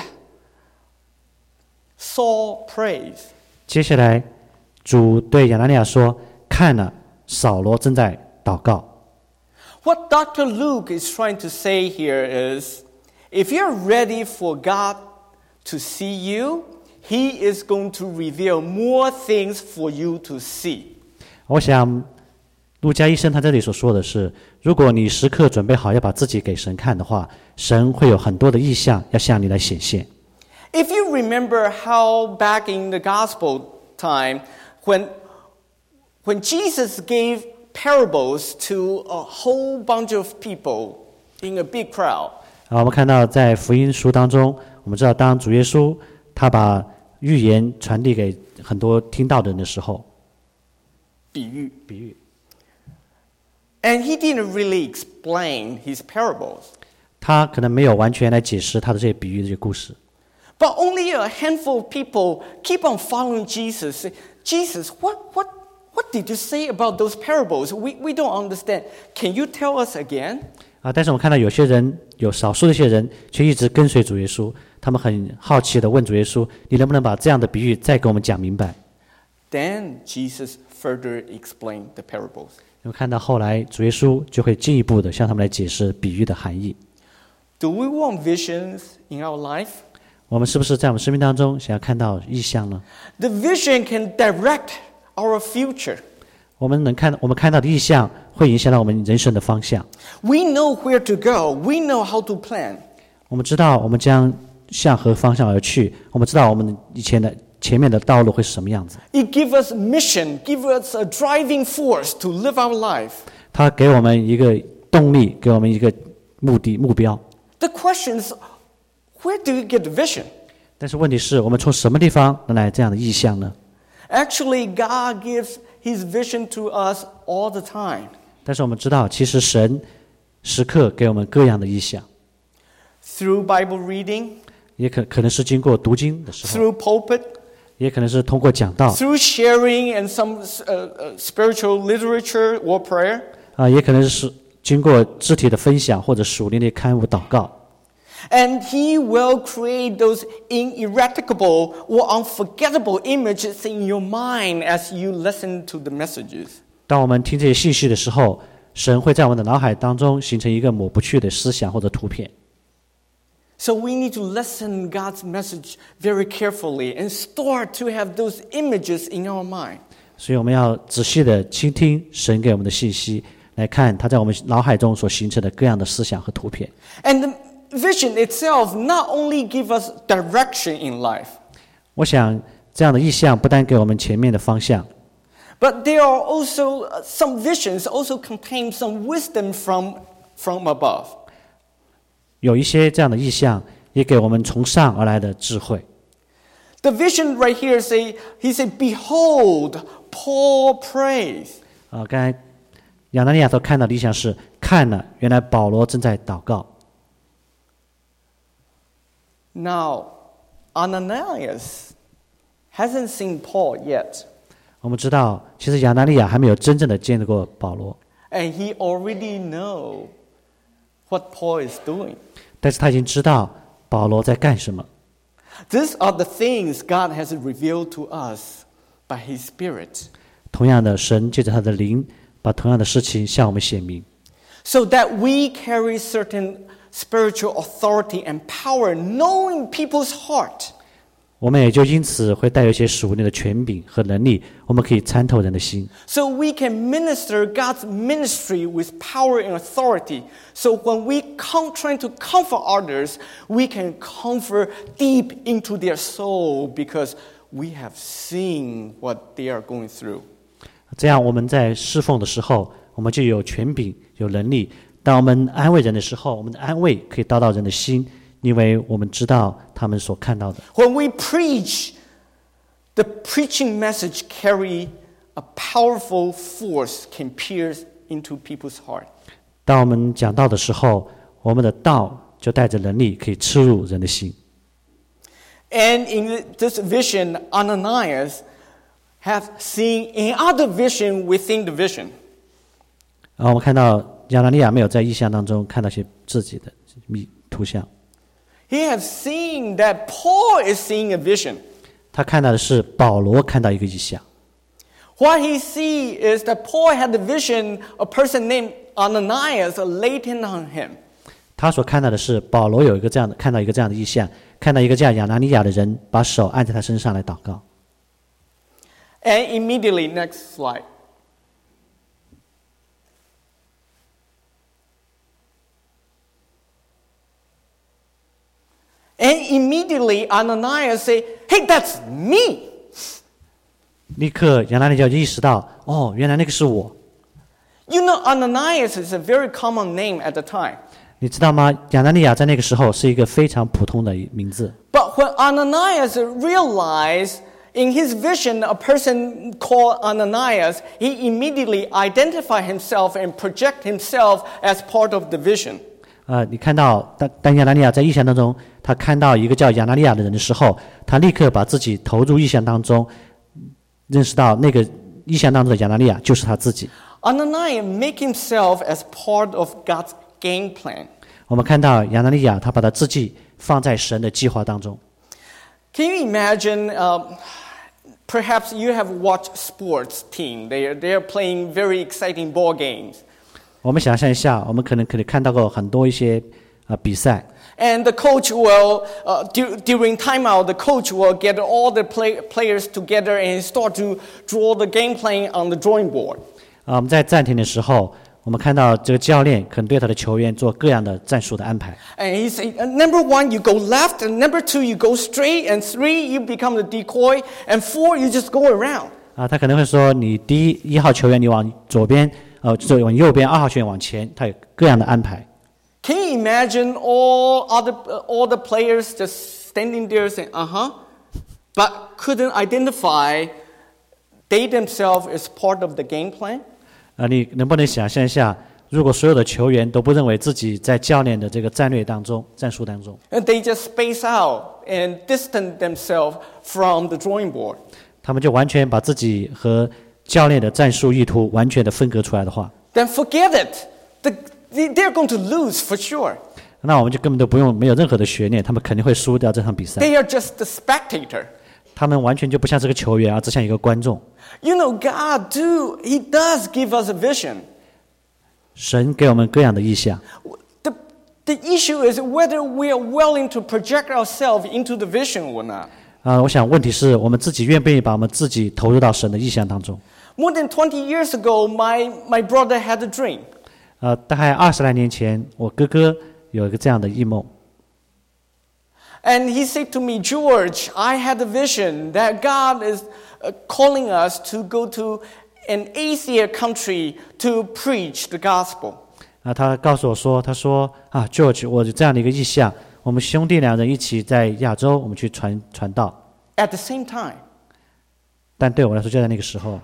A: Saul prays.
B: 接下来，主对亚拿尼亚说：“看了，扫罗正在祷告。”
A: What Doctor Luke is trying to say here is, if you're ready for God to see you, He is going to reveal more things for you to see.
B: 我想，路加医生他这里所说的是，如果你时刻准备好要把自己给神看的话，神会有很多的意象要向你来显现。
A: If you remember how back in the gospel time, when, when Jesus gave parables to a whole bunch of people in a big crowd.
B: 啊，我们看到在福音书当中，我们知道当主耶稣他把预言传递给很多听到的人的时候，
A: 比喻，
B: 比喻，
A: and he didn't really explain his parables.
B: 他可能没有完全来解释他的这些比喻、这些故事。
A: But only a handful of people keep on following Jesus. Say, Jesus, what, what, what did you say about those parables? We, we don't understand. Can you tell us again?
B: 啊，但是我们看到有些人，有少数的一些人，却一直跟随主耶稣。他们很好奇的问主耶稣：“你能不能把这样的比喻再给我们讲明白？”
A: Then Jesus further explained the parables.
B: 我们看到后来主耶稣就会进一步的向他们来解释比喻的含义。
A: Do we want visions in our life?
B: 我们是不是在我们生命当中想要看到异象呢？
A: The vision can direct our future.
B: 我们能看，我们看到的异象会影响到我们人生的方向。
A: We know where to go. We know how to plan.
B: 我们知道我们将向何方向而去，我们知道我们以前的前面的道路会是什么样子。
A: It gives us mission, gives us a driving force to live our life.
B: 它给我们一个动力，给我们一个目的目标。
A: The question is, where do you get the vision?
B: 但是问题是我们从什么地方能来这样的意象呢？
A: Actually, God gives His vision to us all the time.
B: 但是我们知道，其实神时刻给我们各样的意象，
A: Through Bible reading,
B: 也可可能是经过读经的时候，
A: through pulpit,
B: 也可能是通过讲道，
A: through sharing and some uh, uh, spiritual literature or prayer.
B: 啊，也可能是经过肢体的分享或者属灵的刊物祷告。
A: And He will create those ineradicable or unforgettable images in your mind as you listen to the messages.
B: 当我们听这些信息的时候，神会在我们的脑海当中形成一个抹不去的思想或者图片。
A: So we need to listen God's message very carefully and start to have those images in our mind.
B: 所以我们要仔细的倾听神给我们的信息，来看他在我们脑海中所形成的各样的思想和图片。
A: And the vision itself not only give us direction in life,
B: 我想这样的意象不单给我们前面的方向，
A: but there are also uh, some visions also contain some wisdom from, from above.
B: 有一些这样的意象也给我们从上而来的智慧。
A: The vision right here say, he said, behold, Paul prays.
B: 啊，刚才亚拿尼亚所看到的意象是看了，原来保罗正在祷告。
A: Now, Ananias hasn't seen Paul yet,
B: 我们知道，其实亚拿尼亚还没有真正的见过保罗，
A: and he already know what Paul is doing.
B: 但是他已经知道保罗在干什么。
A: These are the things God has revealed to us by His Spirit,
B: 同样的，神借着他的灵，把同样的事情向我们显明，
A: so that we carry certain spiritual authority and power, knowing people's heart.
B: 我们也就因此会带有一些属灵的权柄和能力，我们可以参透人的心，
A: So we can minister God's ministry with power and authority. So when we come trying to comfort others, we can comfort deep into their soul because we have seen what they are going through.
B: 这样我们在侍奉的时候，我们就有权柄、有能力。当我们安慰人的时候，我们的安慰可以达到人的心，因为我们知道他们所看到的。
A: When we preach, the preaching message carry a powerful force can pierce into people's heart.
B: 当我们讲道的时候，我们的道就带着能力，可以刺入人的心。
A: And in this vision, Ananias have seen another vision within the vision.
B: 然后我们看到亚拿尼亚没有在意象当中看到些自己的密图像，
A: He has seen that Paul is seeing a vision.
B: 他看到的是保罗看到一个意象。
A: What he sees is that Paul had a vision, a person named Ananias laid hand on him.
B: 他所看到的是保罗有一个这样的看到一个这样的意象，看到一个叫亚拿尼亚的人把手按在他身上来祷告。
A: And immediately, next slide. And immediately Ananias say, "Hey, that's me."
B: 立刻亚拿尼亚就意识到，哦，原来那个是我。
A: You know, Ananias is a very common name at the time.
B: 你知道吗？亚拿尼亚在那个时候是一个非常普通的名字。
A: But when Ananias realized in his vision a person called Ananias, he immediately identified himself and project himself as part of the vision.
B: 呃，你看到当当亚拿尼亚在意象当中，他看到一个叫亚拿尼亚的人的时候，他立刻把自己投入意象当中，认识到那个意象当中的亚拿尼亚就是他自己。
A: Ananias make himself as part of God's game plan.
B: 我们看到亚拿尼亚，他把他自己放在神的计划当中。
A: Can you imagine? Uh, perhaps you have watched sports team. They are they are playing very exciting ball games.
B: 我们想象一下，我们可能可能看到过很多一些呃比赛，
A: And the coach will, uh, du- during timeout, the coach will get all the play- players together and start to draw the game plan on the drawing board.
B: 啊，我们在暂停的时候，我们看到这个教练可能对他的球员做各样的战术的安排。
A: And he said, number one, you go left, and number two, you go straight, and three, you become the decoy, and four, you just go around.
B: 啊，他可能会说，你第一一号球员你往左边，呃，就是往右边；二号球员往前，他有各样的安排。
A: Can you imagine all other uh, all the players just standing there saying, "Uh-huh," but couldn't identify they themselves as part of the game plan?
B: 啊，你能不能想象一下，如果所有的球员都不认为自己在教练的这个战略当中、战术当中，
A: And they just space out and distance themselves from the drawing board.
B: 他们就完全把自己和教练的战术意图完全的分隔出来的话，
A: Then forget it. The, they- they're going to lose for sure.
B: 那我们就根本都不用没有任何的悬念，他们肯定会输掉这场比赛。
A: They are just the spectator.
B: 他们完全就不像是个球员，而只像一个观众。
A: You know, God do He does give us a vision.
B: 神给我们各样的意象，
A: The the issue is whether we are willing to project ourselves into the vision or not.
B: 啊、我想问题是我们自己愿不愿意把我们自己投入到神的意象当中。
A: More than twenty years ago, my, my brother had a dream.
B: 呃，大概二十来年前，我哥哥有一个这样的异梦，
A: And he said to me, George, I had a vision that God is uh, calling us to go to an Asia country to preach the gospel.
B: 啊，他告诉我说，他说啊，George，我有这样的一个意象，我们兄弟两人一起在亚洲，我们去传传道。
A: At the same time,
B: 但对我来说，就在那个时候，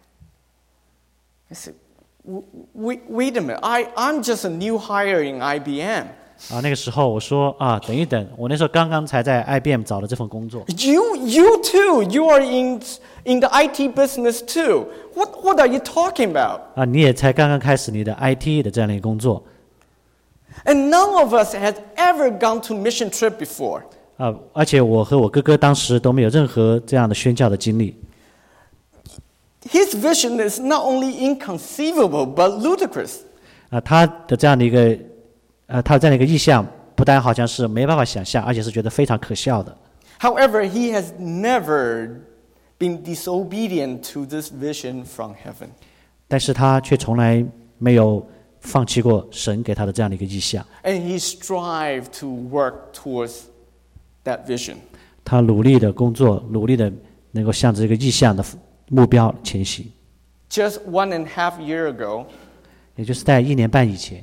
A: I said, "W- wait, wait a minute, I, I'm just a new hire in I B M.
B: 啊，那个时候我说啊，等一等，我那时候刚刚才在 I B M 找了这份工作。
A: You, you too, you are in, in the I T business too. What, what are you talking about?
B: 啊，你也才刚刚开始你的 I T 的这样的一个工作。
A: And none of us has ever gone to mission trip before.
B: 啊，而且我和我哥哥当时都没有任何这样的宣教的经历。
A: His vision is not only inconceivable but ludicrous.
B: 啊，他的这样的一个，呃，他的这样的一个意象，不但好像是没办法想象，而且是觉得非常可笑的。
A: However, he has never been disobedient to this vision from heaven.
B: 但是他却从来没有放弃过神给他的这样的一个意象。
A: And he strived to work towards that vision.
B: 他努力的工作，努力的能够向着这个意象的目标前行。
A: Just one and a half year ago,
B: 也就是在一年半以前，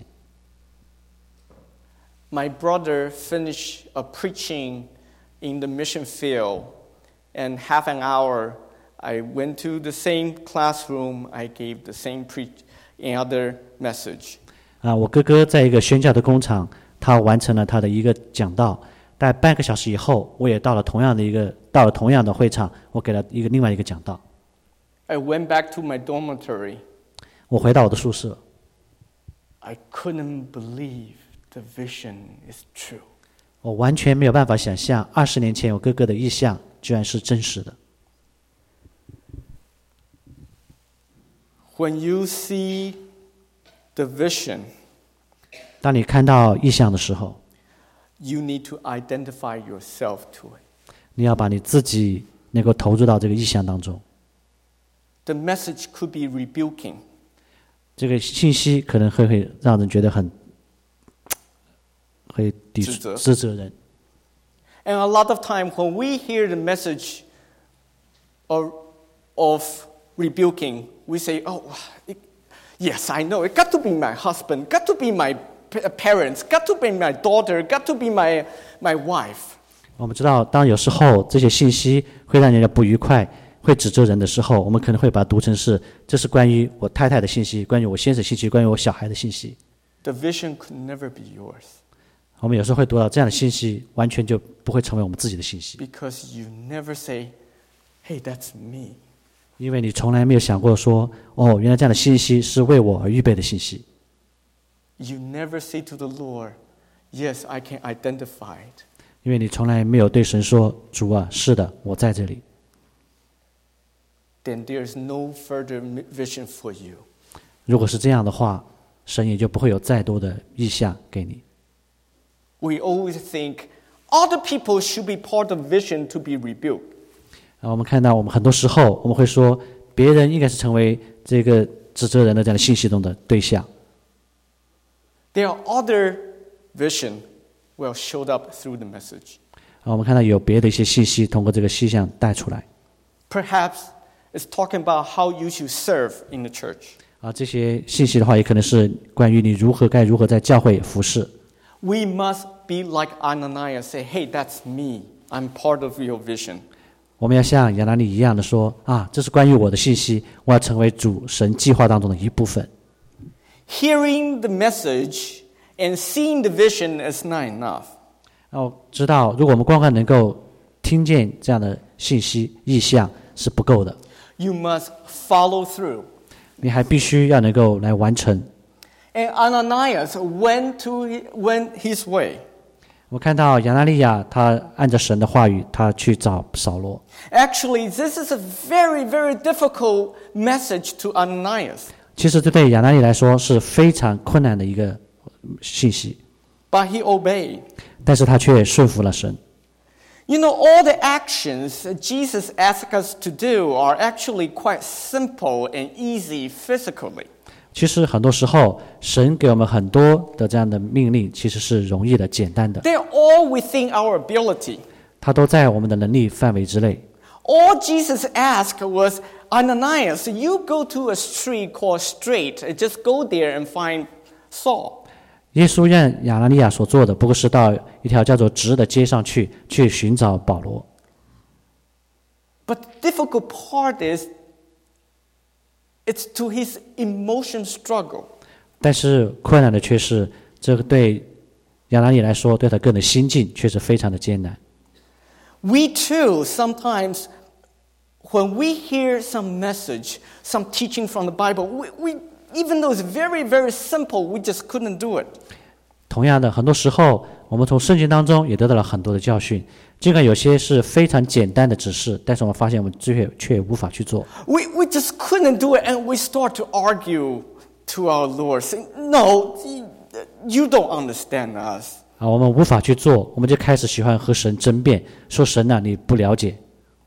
A: my brother finished a preaching in the mission field, and half an hour I went to the same classroom, I gave the same preach another message.
B: 啊，我哥哥在一个宣教的工厂，他完成了他的一个讲道。在半个小时以后，我也到了同样的一个到了同样的会场，我给了一个另外一个讲道。
A: I went back to my dormitory.
B: 我回到我的宿舍，
A: I couldn't believe the vision is true.
B: 我完全没有办法想象，二十年前我哥哥的意象居然是真实的。
A: When you see the vision,
B: 当你看到意象的时候，
A: you need to identify yourself to it.
B: 你要把你自己能够投入到这个意象当中。
A: The message could be rebuking.
B: 这个信息可能会会让人觉得很会抵
A: 指责
B: 指责人。
A: And a lot of time when we hear the message of, of rebuking, we say, oh, it, yes, I know. It got to be my husband, got to be my p- parents, got to be my daughter, got to be my, my wife.
B: 我们知道，当有时候这些信息会让人家不愉快，会指责人的时候，我们可能会把它读成是这是关于我太太的信息，关于我先生的信息，关于我小孩的信息。
A: The vision could never be yours
B: 我们有时候会读到这样的信息，完全就不会成为我们自己的信息，
A: because you never say, hey, that's me.
B: 因为你从来没有想过说，哦，原来这样的信息是为我而预备的信息。
A: You never say to the Lord, yes, I can identify it.
B: 因为你从来没有对神说：“主啊，是的，我在这里。”
A: Then there is no further vision for you.
B: 如果是这样的话，神也就不会有再多的意象给你。
A: we always think other people should be part of vision to be rebuked.
B: 啊，我们看到我们很多时候我们会说，别人应该是成为这个指责人的这样的信息中的对象。
A: There are other vision well showed up through the message.
B: 啊，我们看到有别的一些信息通过这个细项带出来。
A: Perhaps it's talking about how you should serve in the church.
B: 啊，这些信息的话，也可能是关于你如何该如何在教会服侍。
A: We must be like Ananias, say, "Hey, that's me. I'm part of your vision."
B: 我们要像亚拿尼一样的说啊，这是关于我的信息，我要成为主神计划当中的一部分。
A: Hearing the message and seeing the vision is not enough.
B: 要知道，如果我们光光能够听见这样的信息意象是不够的，
A: You must follow through.
B: 你还必须要能够来完成。
A: And Ananias went to went his way.
B: 我看到亚拿利亚，他按照神的话语，他去找扫罗。
A: Actually, this is a very, very difficult message to Ananias.
B: 其实这对亚拿利来说是非常困难的一个信息，
A: But he obeyed.
B: 但是他却顺服了神。
A: You know, all the actions that Jesus asks us to do are actually quite simple and easy physically.
B: 其实很多时候，神给我们很多的这样的命令，其实是容易的、简单的，
A: They're all within our ability.
B: 它都在我们的能力范围之内。
A: All Jesus asked was, Ananias, you go to a street called Straight, and just go there and find Saul.
B: 耶稣让亚拿利亚所做的，不过是到一条叫做直的街上去，去寻找保罗。
A: But the difficult part is, it's to his emotion struggle.
B: 但是困难的却是，这个对亚拿利来说，对他个人的心境却是非常的艰难。
A: We too, sometimes, when we hear some message, some teaching from the Bible, we, we even though it's very, very simple, we just couldn't do it.
B: 同样的，很多时候我们从圣经当中也得到了很多的教训，尽管有些是非常简单的指示，但是我们发现我们却却无法去做。
A: We, we just couldn't do it, and we start to argue to our Lord, saying, no, you don't understand us.
B: 啊，我们无法去做，我们就开始喜欢和神争辩，说神啊，你不了解。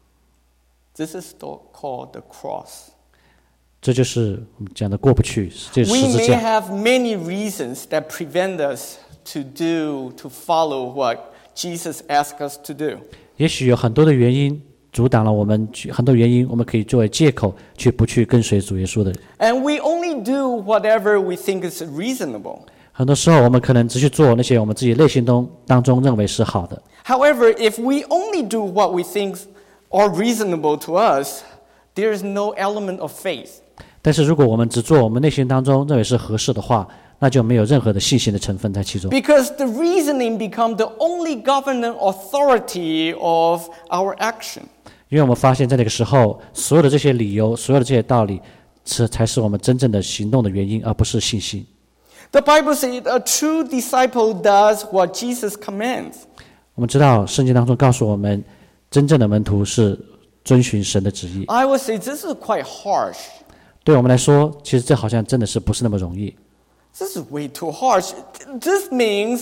A: This is called the cross.
B: 这就是我们讲的过不去，这是
A: We
B: 十字
A: may
B: 架。
A: have many reasons that prevent us to do, to follow what Jesus asks us to do.
B: 也许有很多的原因阻挡了我们去，很多原因我们可以作为借口去不去跟随主耶稣的。
A: And we only do whatever we think is reasonable.
B: 很多时候我们可能只去做那些我们自己内心中当中认为是好的。
A: However, if we only do what we think are reasonable to us, there is no element of faith.
B: 但是如果我们只做我们内心当中认为是合适的话，那就没有任何的信心的成分在其中。
A: Because the reasoning becomes the only governing authority of our action.
B: 因为我们发现在那个时候，所有的这些理由，所有的这些道理，这才是我们真正的行动的原因，而不是信心。
A: The Bible says a true disciple does what Jesus commands.
B: 我们知道圣经当中告诉我们，真正的门徒是遵循神的旨意。
A: I would say this is quite harsh.
B: 对我们来说，其实这好像真的是不是那么容易。
A: This is way too harsh. This means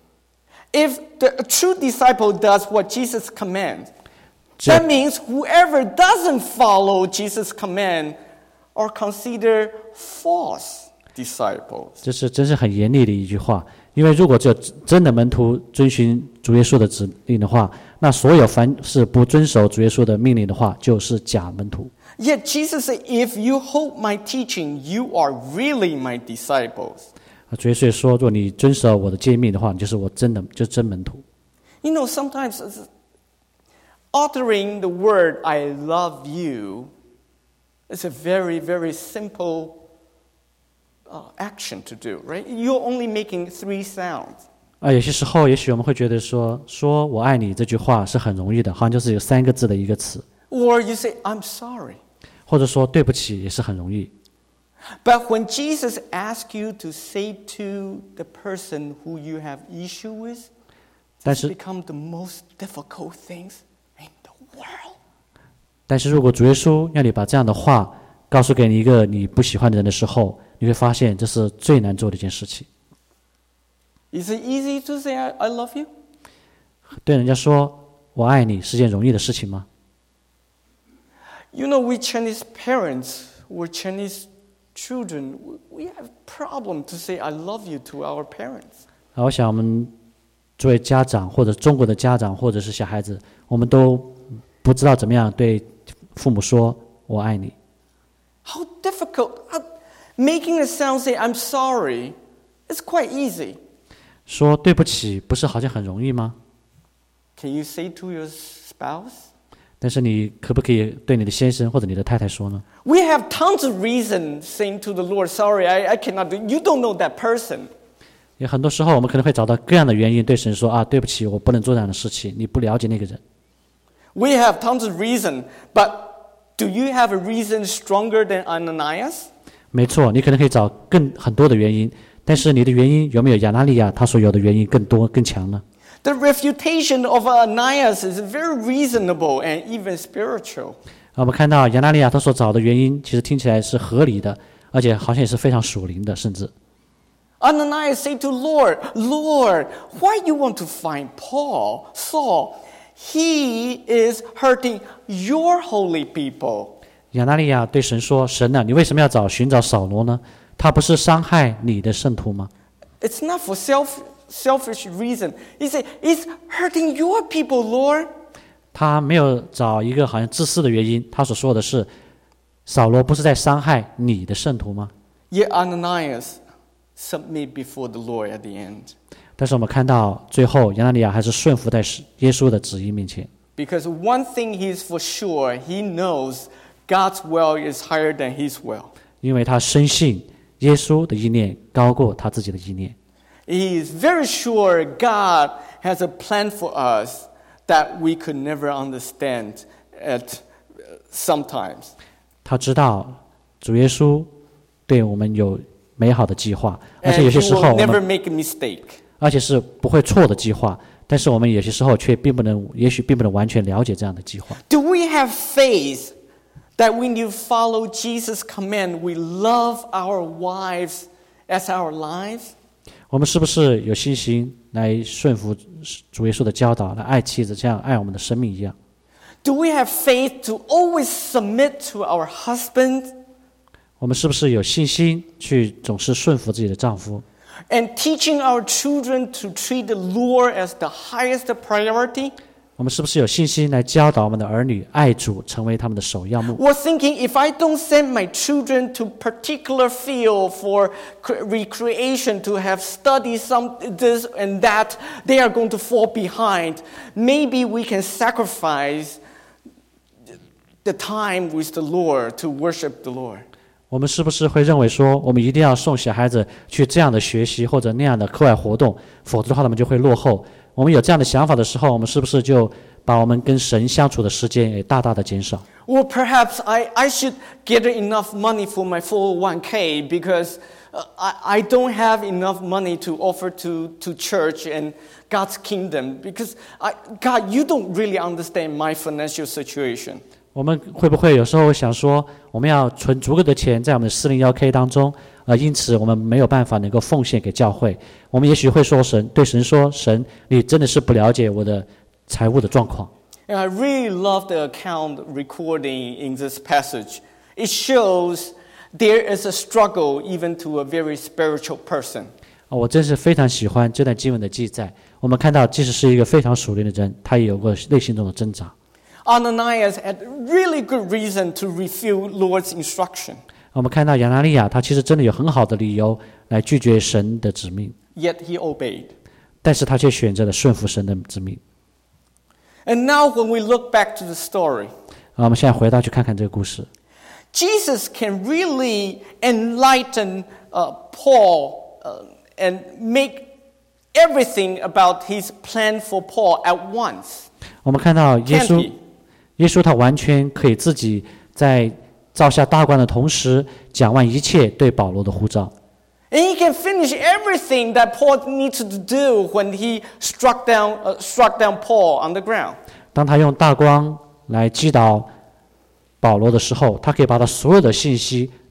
A: if the a true disciple does what Jesus commands, that means whoever doesn't follow Jesus' command are considered false disciples.
B: 这是真是很严厉的一句话，因为如果只有真的门徒遵循主耶稣的指令的话，那所有凡是不遵守主耶稣的命令的话，就是假门徒。
A: Yet Jesus said, if you hold my teaching, you are really my disciples.
B: 啊，主耶稣也说，如果你遵守我的诫命的话，你就是我真的，就是真门徒。
A: You know, sometimes uttering the word, I love you, is a very, very simple uh, action to do, right? You're only making three sounds.
B: 啊，有些时候，也许我们会觉得说，说我爱你这句话是很容易的，好像就是有三个字的一个词，
A: Or you say, I'm sorry.
B: 或者说对不起也是很容易。
A: But when Jesus asks you to say to the person who you have issue with,
B: 但
A: it's
B: 是
A: become the most difficult things in the world.
B: 但是如果主耶稣让你把这样的话告诉给你一个你不喜欢的人的时候，你会发现这是最难做的一件事情。
A: Is it easy to say I, I love you?
B: 对人家说我爱你是件容易的事情吗？
A: You know, we Chinese parents or Chinese children, we have problem to say I love you to our parents.
B: 啊，我想我们作为家长或者中国的家长或者是小孩子，我们都不知道怎么样对父母说我爱你。
A: How difficult. Making a sound say I'm sorry, it's quite easy.
B: 说对不起不是好像很容易吗？
A: Can you say to your spouse?
B: 但是你可不可以对你的先生或者你的太太说呢？
A: We have tons of reasons saying to the Lord, sorry, I, I cannot do. You don't know that person.
B: 也很多时候我们可能会找到各样的原因对神说啊，对不起，我不能做这样的事情，你不了解那个人。
A: We have tons of reasons, but do you have a reason stronger than Ananias?
B: 没错，你可能可以找更很多的原因，但是你的原因有没有亚拿利亚他所有的原因更多更强呢？
A: The refutation of Ananias is very reasonable and even spiritual.
B: 我们看到亚拿利亚他所找的原因，其实听起来是合理的，而且好像也是非常属灵的，甚至。
A: Ananias said to Lord, Lord, why you want to find Paul, Saul? He is hurting your holy people.
B: 亚拿利亚对神说：“神啊，你为什么要找寻找扫罗呢？他不是伤害你的圣徒吗？”
A: It's not for self, selfish reason. He said, it's hurting your people, Lord.
B: 他没有找一个好像自私的原因，他所说的是，扫罗不是在伤害你的圣徒吗？
A: Yet Ananias submit before the Lord at the end.
B: 但是我们看到最后，亚拿利亚还是顺服在耶稣的旨意面前。
A: Because one thing he is for sure, he knows God's will is higher than his will.
B: 因为他深信耶稣的意念高过他自己的意念。
A: He is very sure God has a plan for us that we could never understand at sometimes.
B: 他知道主耶稣对我们有美好的计划，而
A: And
B: 且有
A: he
B: 些时候
A: will
B: 我
A: never
B: 们，
A: make a mistake.
B: 而且是不会错的计划。但是我们有些时候却并不能，也许并不能完全了解这样的计划。
A: Do we have faith that when you follow Jesus' command, we love our wives as our lives?
B: 我们是不是有信心来顺服主耶稣的教导，来爱妻子，像爱我们的生命一样？
A: Do we have faith to always submit to our husband?
B: 我们是不是有信心去总是顺服自己的丈夫？
A: And teaching our children to treat the Lord as the highest priority?
B: 我们是不是有信心来教导我们的儿女爱主，成为他们的首要目？
A: Or thinking, if I don't send my children to particular field for recreation to have studied some this and that, they are going to fall behind. Maybe we can sacrifice the time with the Lord to worship the Lord.
B: 我们是不是会认为说，我们一定要送小孩子去这样的学习或者那样的课外活动，否则的话他们就会落后？我们有这样的想法的时候，我们是不是就把我们跟神相处的时间也大大的减少？
A: Or perhaps I, I should get enough money for my four oh one k because uh, I, I don't have enough money to offer to, to church and God's kingdom because I, God, you don't really understand my financial situation.
B: 我们会不会有时候想说，我们要存足够的钱在我们的四零一 k 当中，呃，因此我们没有办法能够奉献给教会。我们也许会说神，对神说，神，你真的是不了解我的财务的状况。
A: And I really love the account recording in this passage. It shows there is a struggle even to a very spiritual person.
B: 啊，我真是非常喜欢这段经文的记载。我们看到，即使是一个非常属灵的人，他也有过内心中的挣扎。
A: Ananias had really good reason to refuse Lord's instruction.
B: 我们看到亚拿利亚，他其实真的有很好的理由来拒绝神的指命，
A: Yet he obeyed.
B: 但是他却选择了顺服神的指命。
A: And now when we look back to the story,
B: 啊，我们现在回到去看看这个故事。
A: Jesus can really enlighten uh, Paul uh, and make everything about his plan for Paul at once.
B: 我们看到耶
A: Can't
B: 稣
A: he?，
B: 耶稣他完全可以自己在造下大观的同时，讲完一切对保罗的呼召。
A: And he can finish everything that Paul needs to do when he struck down, uh, struck down Paul on the ground.
B: 当他用大光来击倒保罗的时候，他可以把他所有的信息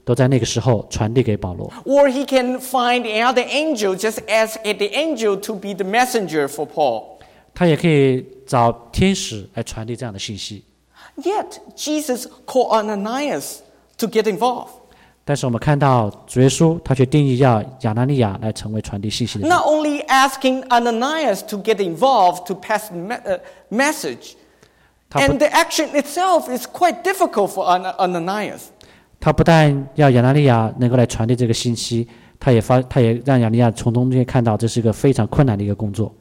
B: 都在那个时候传递给保罗。
A: Or he can find another angel, just ask the angel to be the messenger for Paul.
B: 他也可以找天使来传递这样的信息。
A: Yet, Jesus called Ananias to get involved.
B: 但是我们看到主耶稣，他却定义要亚拿尼亚来成为传递信息的人。
A: Not only asking Ananias to get involved to pass the me- uh, message, and the action itself is quite difficult for An- Ananias.
B: 他不但要亚拿尼亚能够来传递这个信息，他也发，他也让亚拿尼亚从中间看到这是一个非常困难的一个工作。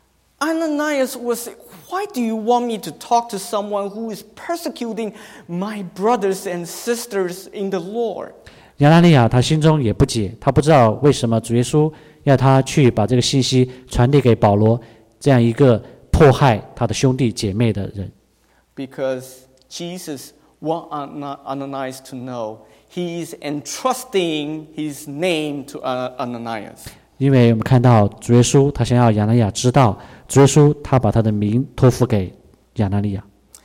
A: Ananias was saying, "Why do you want me to talk to someone who is persecuting my brothers and sisters in the Lord?"
B: 亚拿尼亚他心中也不解，他不知道为什么主耶稣要他去把这个信息传递给保罗，这样一个迫害他的兄弟姐妹的人。
A: Because Jesus wants Ananias to know he is entrusting his name to Ananias.
B: 因为我们看到主耶稣他想要亚拿尼亚知道，主耶稣他把他的名托付给亚拿尼亚。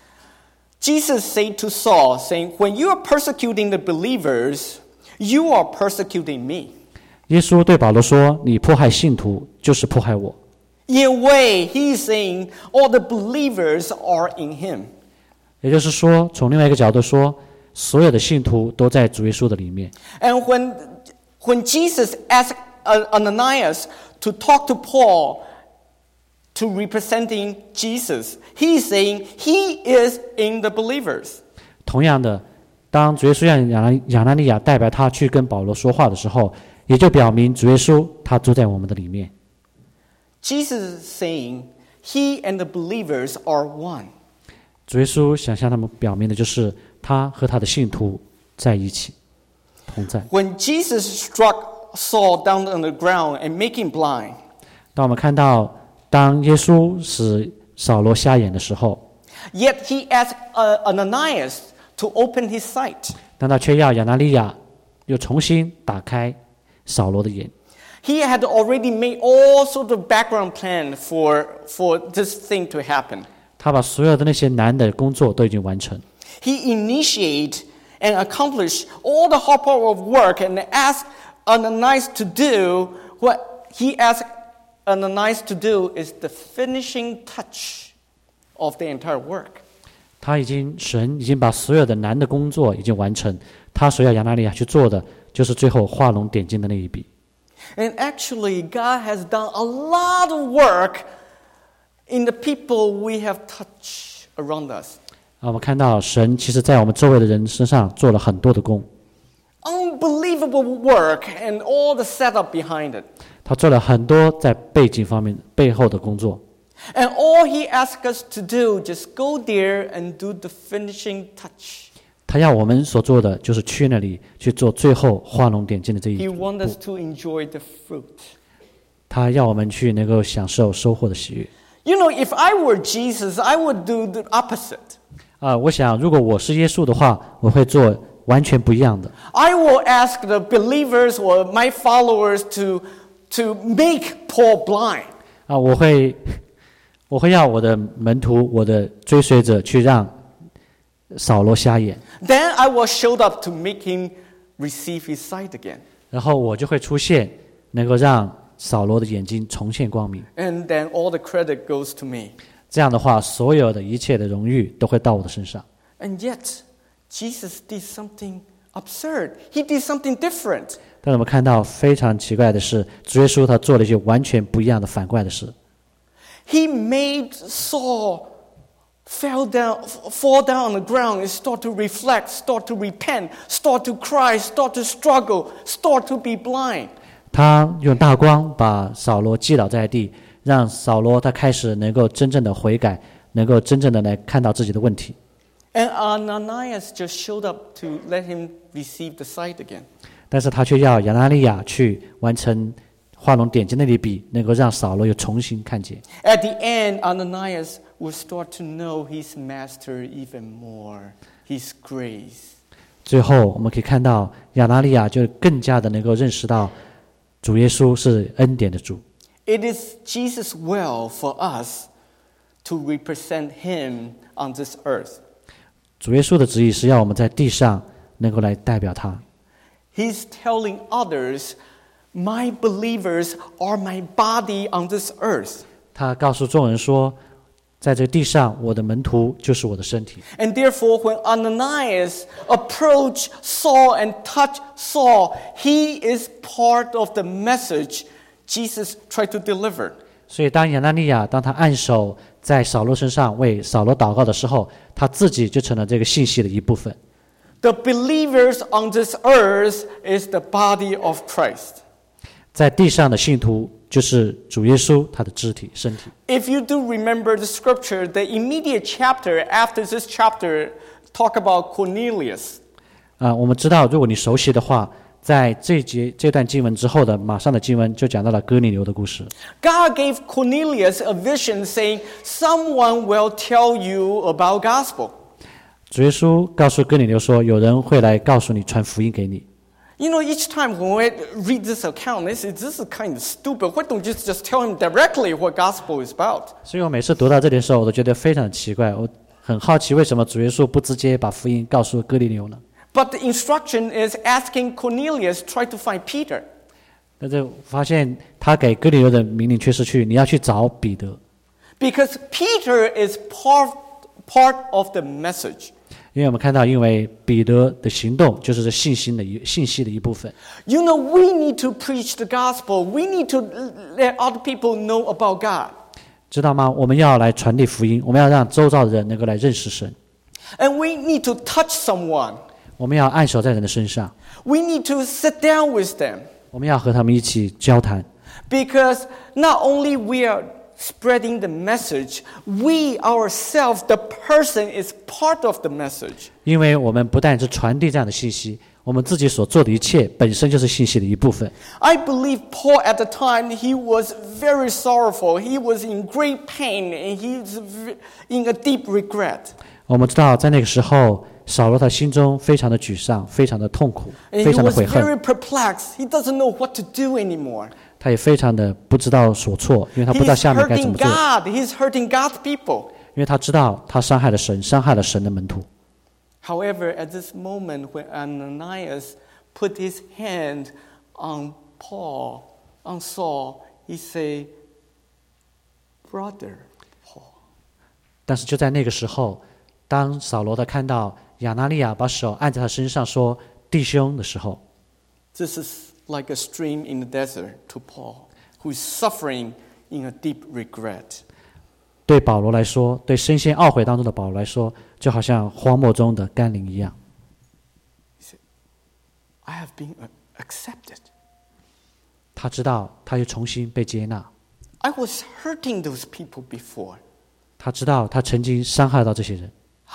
A: Jesus said to Saul, saying, "When you are persecuting the believers, you are persecuting me."
B: 耶稣对保罗说：“你迫害信徒，就是迫害我。”
A: In a way, he is saying all the believers are in him.
B: 也就是说，从另外一个角度说，所有的信徒都在主耶稣的里面。
A: And when when Jesus asked Ananias to talk to Paul to representing Jesus, he is saying he is in the believers.
B: 同样的，当主耶稣让亚拿亚拿尼亚代表他去跟保罗说话的时候，也就表明主耶稣他住在我们的里面。
A: Jesus is saying he and the believers are one.
B: 主耶稣想向他们表明的就是他和他的信徒在一起，同在。
A: When Jesus struck Saul down on the ground and make him blind,
B: 当我们看到当耶稣使扫罗瞎眼的时候，
A: yet he asked uh, Ananias to open his sight.
B: 但他却要亚拿尼亚又重新打开扫罗的眼。
A: He had already made all sorts of background plan for, for this thing to happen.
B: 他把所有的那些难的工作都已经完成。
A: He initiated and accomplished all the hard part of work and asked Ananias to do what he asked Ananias to do is the finishing touch of the entire work.
B: 他已经神已经把所有的难的工作已经完成，他所要亚拿尼亚去做的就是最后画龙点睛的那一笔。
A: And actually, God has done a lot of work in the people we have touched around us.
B: 啊，我们看到神其实在我们周围的人身上做了很多的工。
A: Unbelievable work and all the setup behind it.
B: 他做了很多在背景方面背后的工作。
A: And all he asks us to do, just go there and do the finishing touch.
B: 他要我们所做的就是去那里去做最后画龙点睛的这一
A: He
B: 步。
A: wants us to enjoy the fruit.
B: 他要我们去能够享受收获的喜悦。
A: You know, if I were Jesus, I would do the opposite.
B: 啊，我想如果我是耶稣的话，我会做完全不一样的。
A: I will ask the believers or my followers to, to make Paul blind.
B: 啊，我会，我会要我的门徒、我的追随者去让扫罗瞎眼，
A: Then I will show up to make him receive his sight again.
B: 然后我就会出现，能够让扫罗的眼睛重现光明。
A: And then all the credit goes to me.
B: 这样的话，所有的一切的荣誉都会到我的身上。
A: And yet, Jesus did something absurd. He did something different.
B: 但是我们看到非常奇怪的是，主耶稣他做了一些完全不一样的反怪的事。
A: He made Saul fell down, fall down on the ground and start to reflect, start to repent, start to cry, start to struggle, start to be blind.
B: 他用大光把扫罗击倒在地，让扫罗他开始能够真正的悔改，能够真正的来看到自己的问题。
A: And Ananias just showed up to let him receive the sight again.
B: 但是他却要亚拿尼亚去完成画龙点睛的那一笔，能够让扫罗又重新看见。
A: At the end, Ananias will start to know his master even more, his grace.
B: 最后我们可以看到亚拿尼亚就更加的能够认识到主耶稣是恩典的主。
A: It is Jesus' will for us to represent him on this earth.
B: 主耶稣的旨意是要我们在地上能够来代表他。
A: He's telling others, my believers are my body on this earth.
B: 他告诉众人说，在这地上，我的门徒就是我的身体。
A: And therefore, when Ananias approached Saul and touched Saul, he is part of the message Jesus tried to deliver.
B: 所以，当亚拿尼亚当他按手在扫罗身上为扫罗祷告的时候，他自己就成了这个信息的一部分。
A: The believers on this earth is the body of Christ.
B: 在地上的信徒就是主耶稣他的肢体身体。
A: If you do remember the scripture, the immediate chapter after this chapter talk about Cornelius.
B: 啊、我们知道，如果你熟悉的话，在这节这段经文之后的马上的经文就讲到了哥尼流的故事。
A: God gave Cornelius a vision saying, someone will tell you about gospel.
B: 主耶稣告诉哥尼流说，有人会来告诉你传福音给你。
A: You know, each time when we read this account, this is, this is kind of stupid. Why don't you just tell him directly what gospel is about?
B: 所以我每次读到这里的时候，我都觉得非常的奇怪。我很好奇，为什么主耶稣不直接把福音告诉哥尼流呢？
A: But the instruction is asking Cornelius, try to find Peter.
B: 但是发现他给哥尼流的命令却是去，你要去找彼得，
A: Because Peter is part, part of the message.
B: 因为我们看到，因为彼得的行动就是这信心的一信息的一部分。
A: You know, we need to preach the gospel. We need to let other people know about God.
B: 知道吗？我们要来传递福音，我们要让周遭的人能够来认识神。
A: And we need to touch someone.
B: 我们要按手在人的身上，
A: We need to sit down with them.
B: 我们要和他们一起交谈。
A: Because not only we are spreading the message, we ourselves, the person is part of the message.
B: 因为我们不但是传递这样的信息，我们自己所做的一切本身就是信息的一部分。
A: I believe Paul at the time, he was very sorrowful. He was in great pain and he's in a deep regret.
B: 我们知道，在那个时候，扫罗他心中非常的沮丧，非常的痛苦，
A: And
B: 非
A: he
B: 常的
A: was
B: 悔恨，
A: very perplexed. He doesn't know what to do anymore.
B: 他也非常的不知道所措，因为他不知道
A: He's
B: 下面该怎
A: hurting
B: 么做，
A: God. He's hurting God's people.
B: 因为他知道他伤害了神，伤害了神的门徒。
A: However, at this moment when Ananias put his hand on Paul, on Saul, he said, Brother Paul.
B: 但是就在那个时候，当扫罗他看到亚拿尼亚把手按在他身上说“弟兄”的时候，
A: This is like a stream in the desert to Paul, who is suffering in a deep regret.
B: 对保罗来说，对深陷懊悔当中的保罗来说，就好像荒漠中的甘霖一样。
A: He said, I have been accepted.
B: 他知道他又重新被接纳，
A: I was hurting those people before.
B: 他知道他曾经伤害到这些人。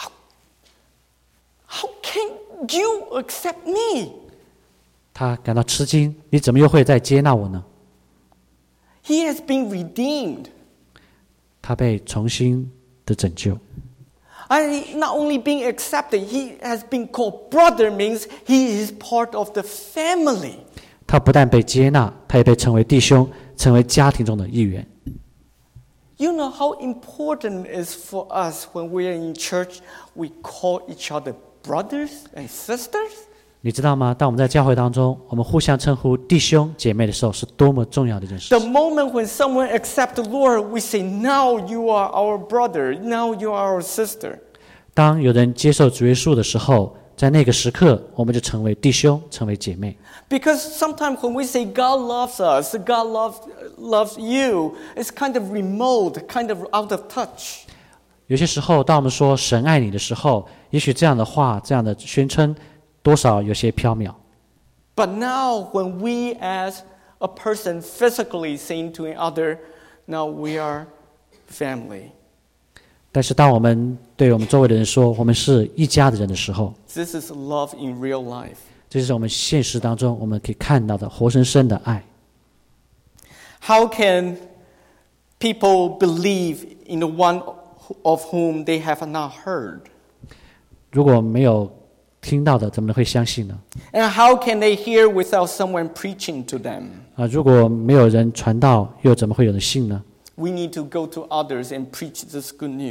A: How can you accept me?
B: 他感到吃惊，你怎么又会再接纳我呢？
A: He has been redeemed.
B: 他被重新的拯救，
A: I not only being accepted, he has been called brother, means he is part of the family.
B: 他不但被接纳，他也被称为弟兄，成为家庭中的一员。
A: You know how important it is for us when we are in church, we call each other brothers and sisters?
B: 你知道吗？当我们在教会当中，我们互相称呼弟兄姐妹的时候，是多么重要的一件事
A: The
B: 情。
A: moment when someone accepts the Lord, we say, now you are our brother, now you are our sister.
B: 当有人接受主耶稣的时候，在那个时刻，我们就成为弟兄，成为姐妹。
A: Because sometimes when we say God loves us, God loves, loves you, it's kind of remote, kind of out of touch.
B: 有些时候，当我们说神爱你的时候，也许这样的话，这样的宣称，多少有些缥缈。
A: But now when we as a person physically saying to another, now we are family.
B: 但是，当我们对我们周围的人说我们是一家的人的时候，
A: This is love in real life.
B: 这就是我们现实当中我们可以看到的活生生的爱。
A: How can people believe in the one of whom they have not heard?
B: 如果没有听到的，怎么会相信呢？
A: And how can they hear without someone preaching to them?
B: 啊，如果没有人传道，又怎么会有人信呢？
A: We need to go to others and preach this good news.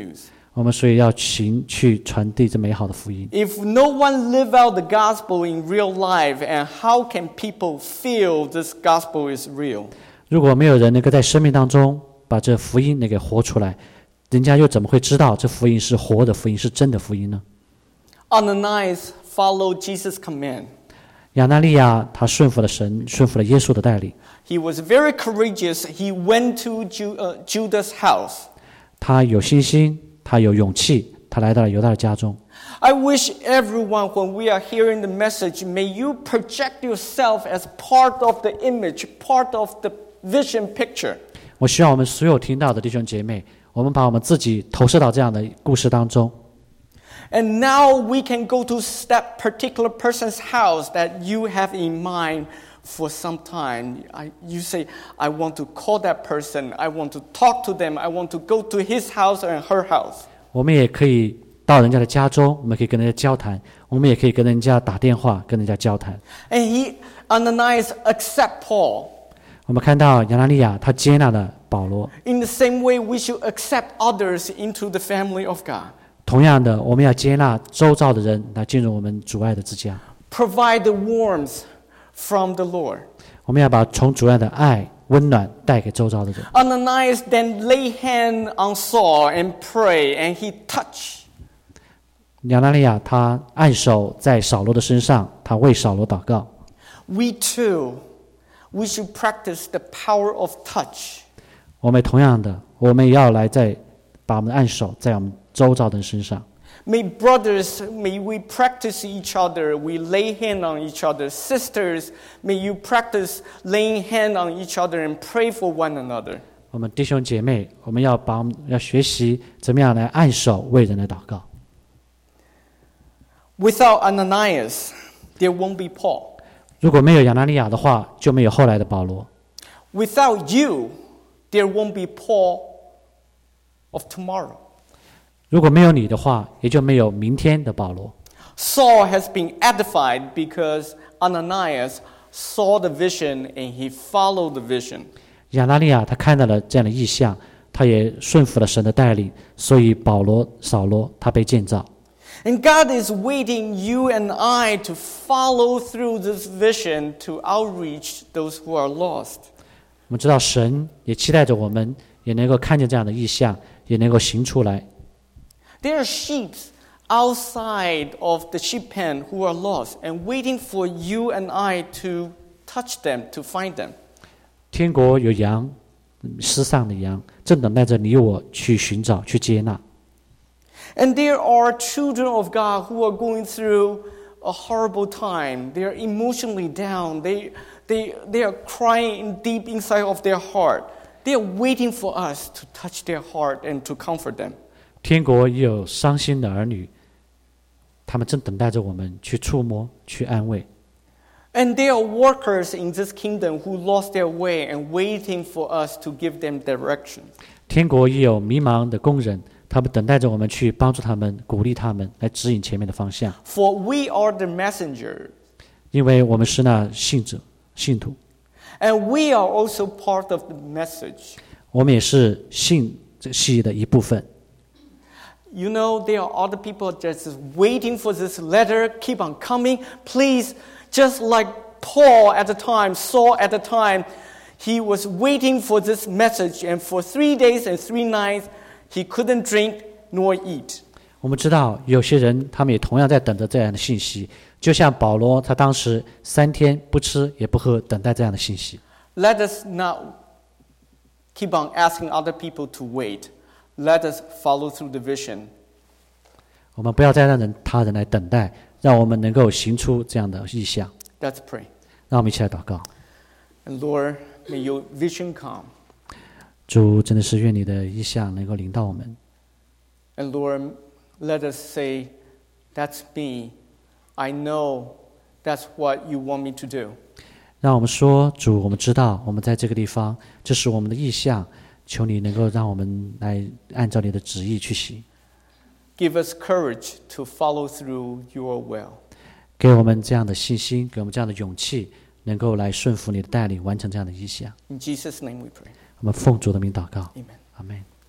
B: 我们所以要行去传递这美好的福音。
A: If no one live out the gospel in real life, and how can people feel this gospel is real?
B: 如果没有人能够在生命当中把这福音能给活出来，人家又怎么会知道这福音是活的福音，是真的福音呢？
A: Ananias followed Jesus' command.
B: 亚拿利亚他顺服了神，顺服了耶稣的带领。
A: He was very courageous. He went to Ju- uh, Judas' house.
B: 他有信心，他有勇气，他来到了犹大的家中。
A: I wish everyone, when we are hearing the message, may you project yourself as part of the image, part of the vision picture.
B: 我希望我们所有听到的弟兄姐妹，我们把我们自己投射到这样的故事当中。
A: And now we can go to that particular person's house that you have in mind for some time. I, you say, I want to call that person. I want to talk to them. I want to go to his house and her house.
B: 我们也可以到人家的家中，我们可以跟人家交谈，我们也可以跟人家打电话，跟人家交谈。
A: And he, Ananias, accept Paul.
B: 我们看到亚拿利亚他接纳了保罗。
A: In the same way, we should accept others into the family of God.
B: 同样的，我们要接纳周遭的人来进入我们主爱的之家。
A: Provide the warmth from the Lord.
B: 我们要把从主爱的爱、温暖带给周遭的人。
A: Ananias then lay hand on Saul and pray, and he touched.
B: 亚拿利亚他按手在扫罗的身上，他为扫罗祷告。
A: We too, we should practice the power of touch.
B: 我们同样的，我们也要来在把我们的按手在我们周遭的人身上。
A: May brothers, may we practice each other. We lay hand on each other. Sisters, may you practice laying hand on each other and pray for one another.
B: 我们弟兄姐妹，我们要把我们要学习怎么样来按手为人来祷告。
A: Without Ananias, there won't be Paul.
B: 如果没有亚拿利亚的话，就没有后来的保罗。
A: Without you, there won't be Paul of tomorrow.
B: 如果没有你的话，也就没有明天的保罗。
A: Saul has been edified because Ananias saw the vision and he followed the vision.
B: 亚拿利亚他看到了这样的异象，他也顺服了神的带领，所以保罗、扫罗他被建造。
A: And God is waiting you and I to follow through this vision to outreach those who are lost.
B: 我们知道神也期待着我们也能够看见这样的异象，也能够行出来。
A: There are sheep outside of the sheep pen who are lost and waiting for you and I to touch them, to find them.
B: 天国有羊，失丧的羊，正等待着你我去寻找、去接纳。
A: And there are children of God who are going through a horrible time. They are emotionally down. They, they, they are crying deep inside of their heart. They are waiting for us to touch their heart and to comfort them.
B: 天国也有伤心的儿女，他们正等待着我们去触摸、去安慰。
A: And there are workers in this kingdom who lost their way and waiting for us to give them direction.
B: 天国也有迷茫的工人，他们等待着我们去帮助他们、鼓励他们，来指引前面的方向。
A: For we are the messenger.
B: 因为我们是那信者、信徒，
A: And we are also part of the message.
B: 我们也是信这系的一部分。
A: You know, there are other people just waiting for this letter, keep on coming. Please, just like Paul at the time, Saul at the time, he was waiting for this message, and for three days and three nights, he couldn't drink nor eat.
B: 我们知道有些人，他们也同样在等着这样的信息，就像保罗，他当时三天不吃也不喝，等待这样的信息。
A: Let us not keep on asking other people to wait. Let us follow through the vision.
B: 我们不要再让人他人来等待，让我们能够行出这样的意象。
A: Let's pray.
B: 让我们一起来祷告。
A: And Lord, may your vision come.
B: 主，真的是愿你的意象能够领到我们。
A: And Lord, let us say, that's me. I know that's what you want me to do.
B: 让我们说，主，我们知道我们在这个地方，这是我们的意象，求你能够让我们来按照你的旨意去行。
A: Give us courage to follow through your will.
B: 给我们这样的信心，给我们这样的勇气，能够来顺服你的带领，完成这样的意象。
A: In Jesus' name we pray.
B: 我们奉主的名祷告，
A: Amen.
B: 阿们。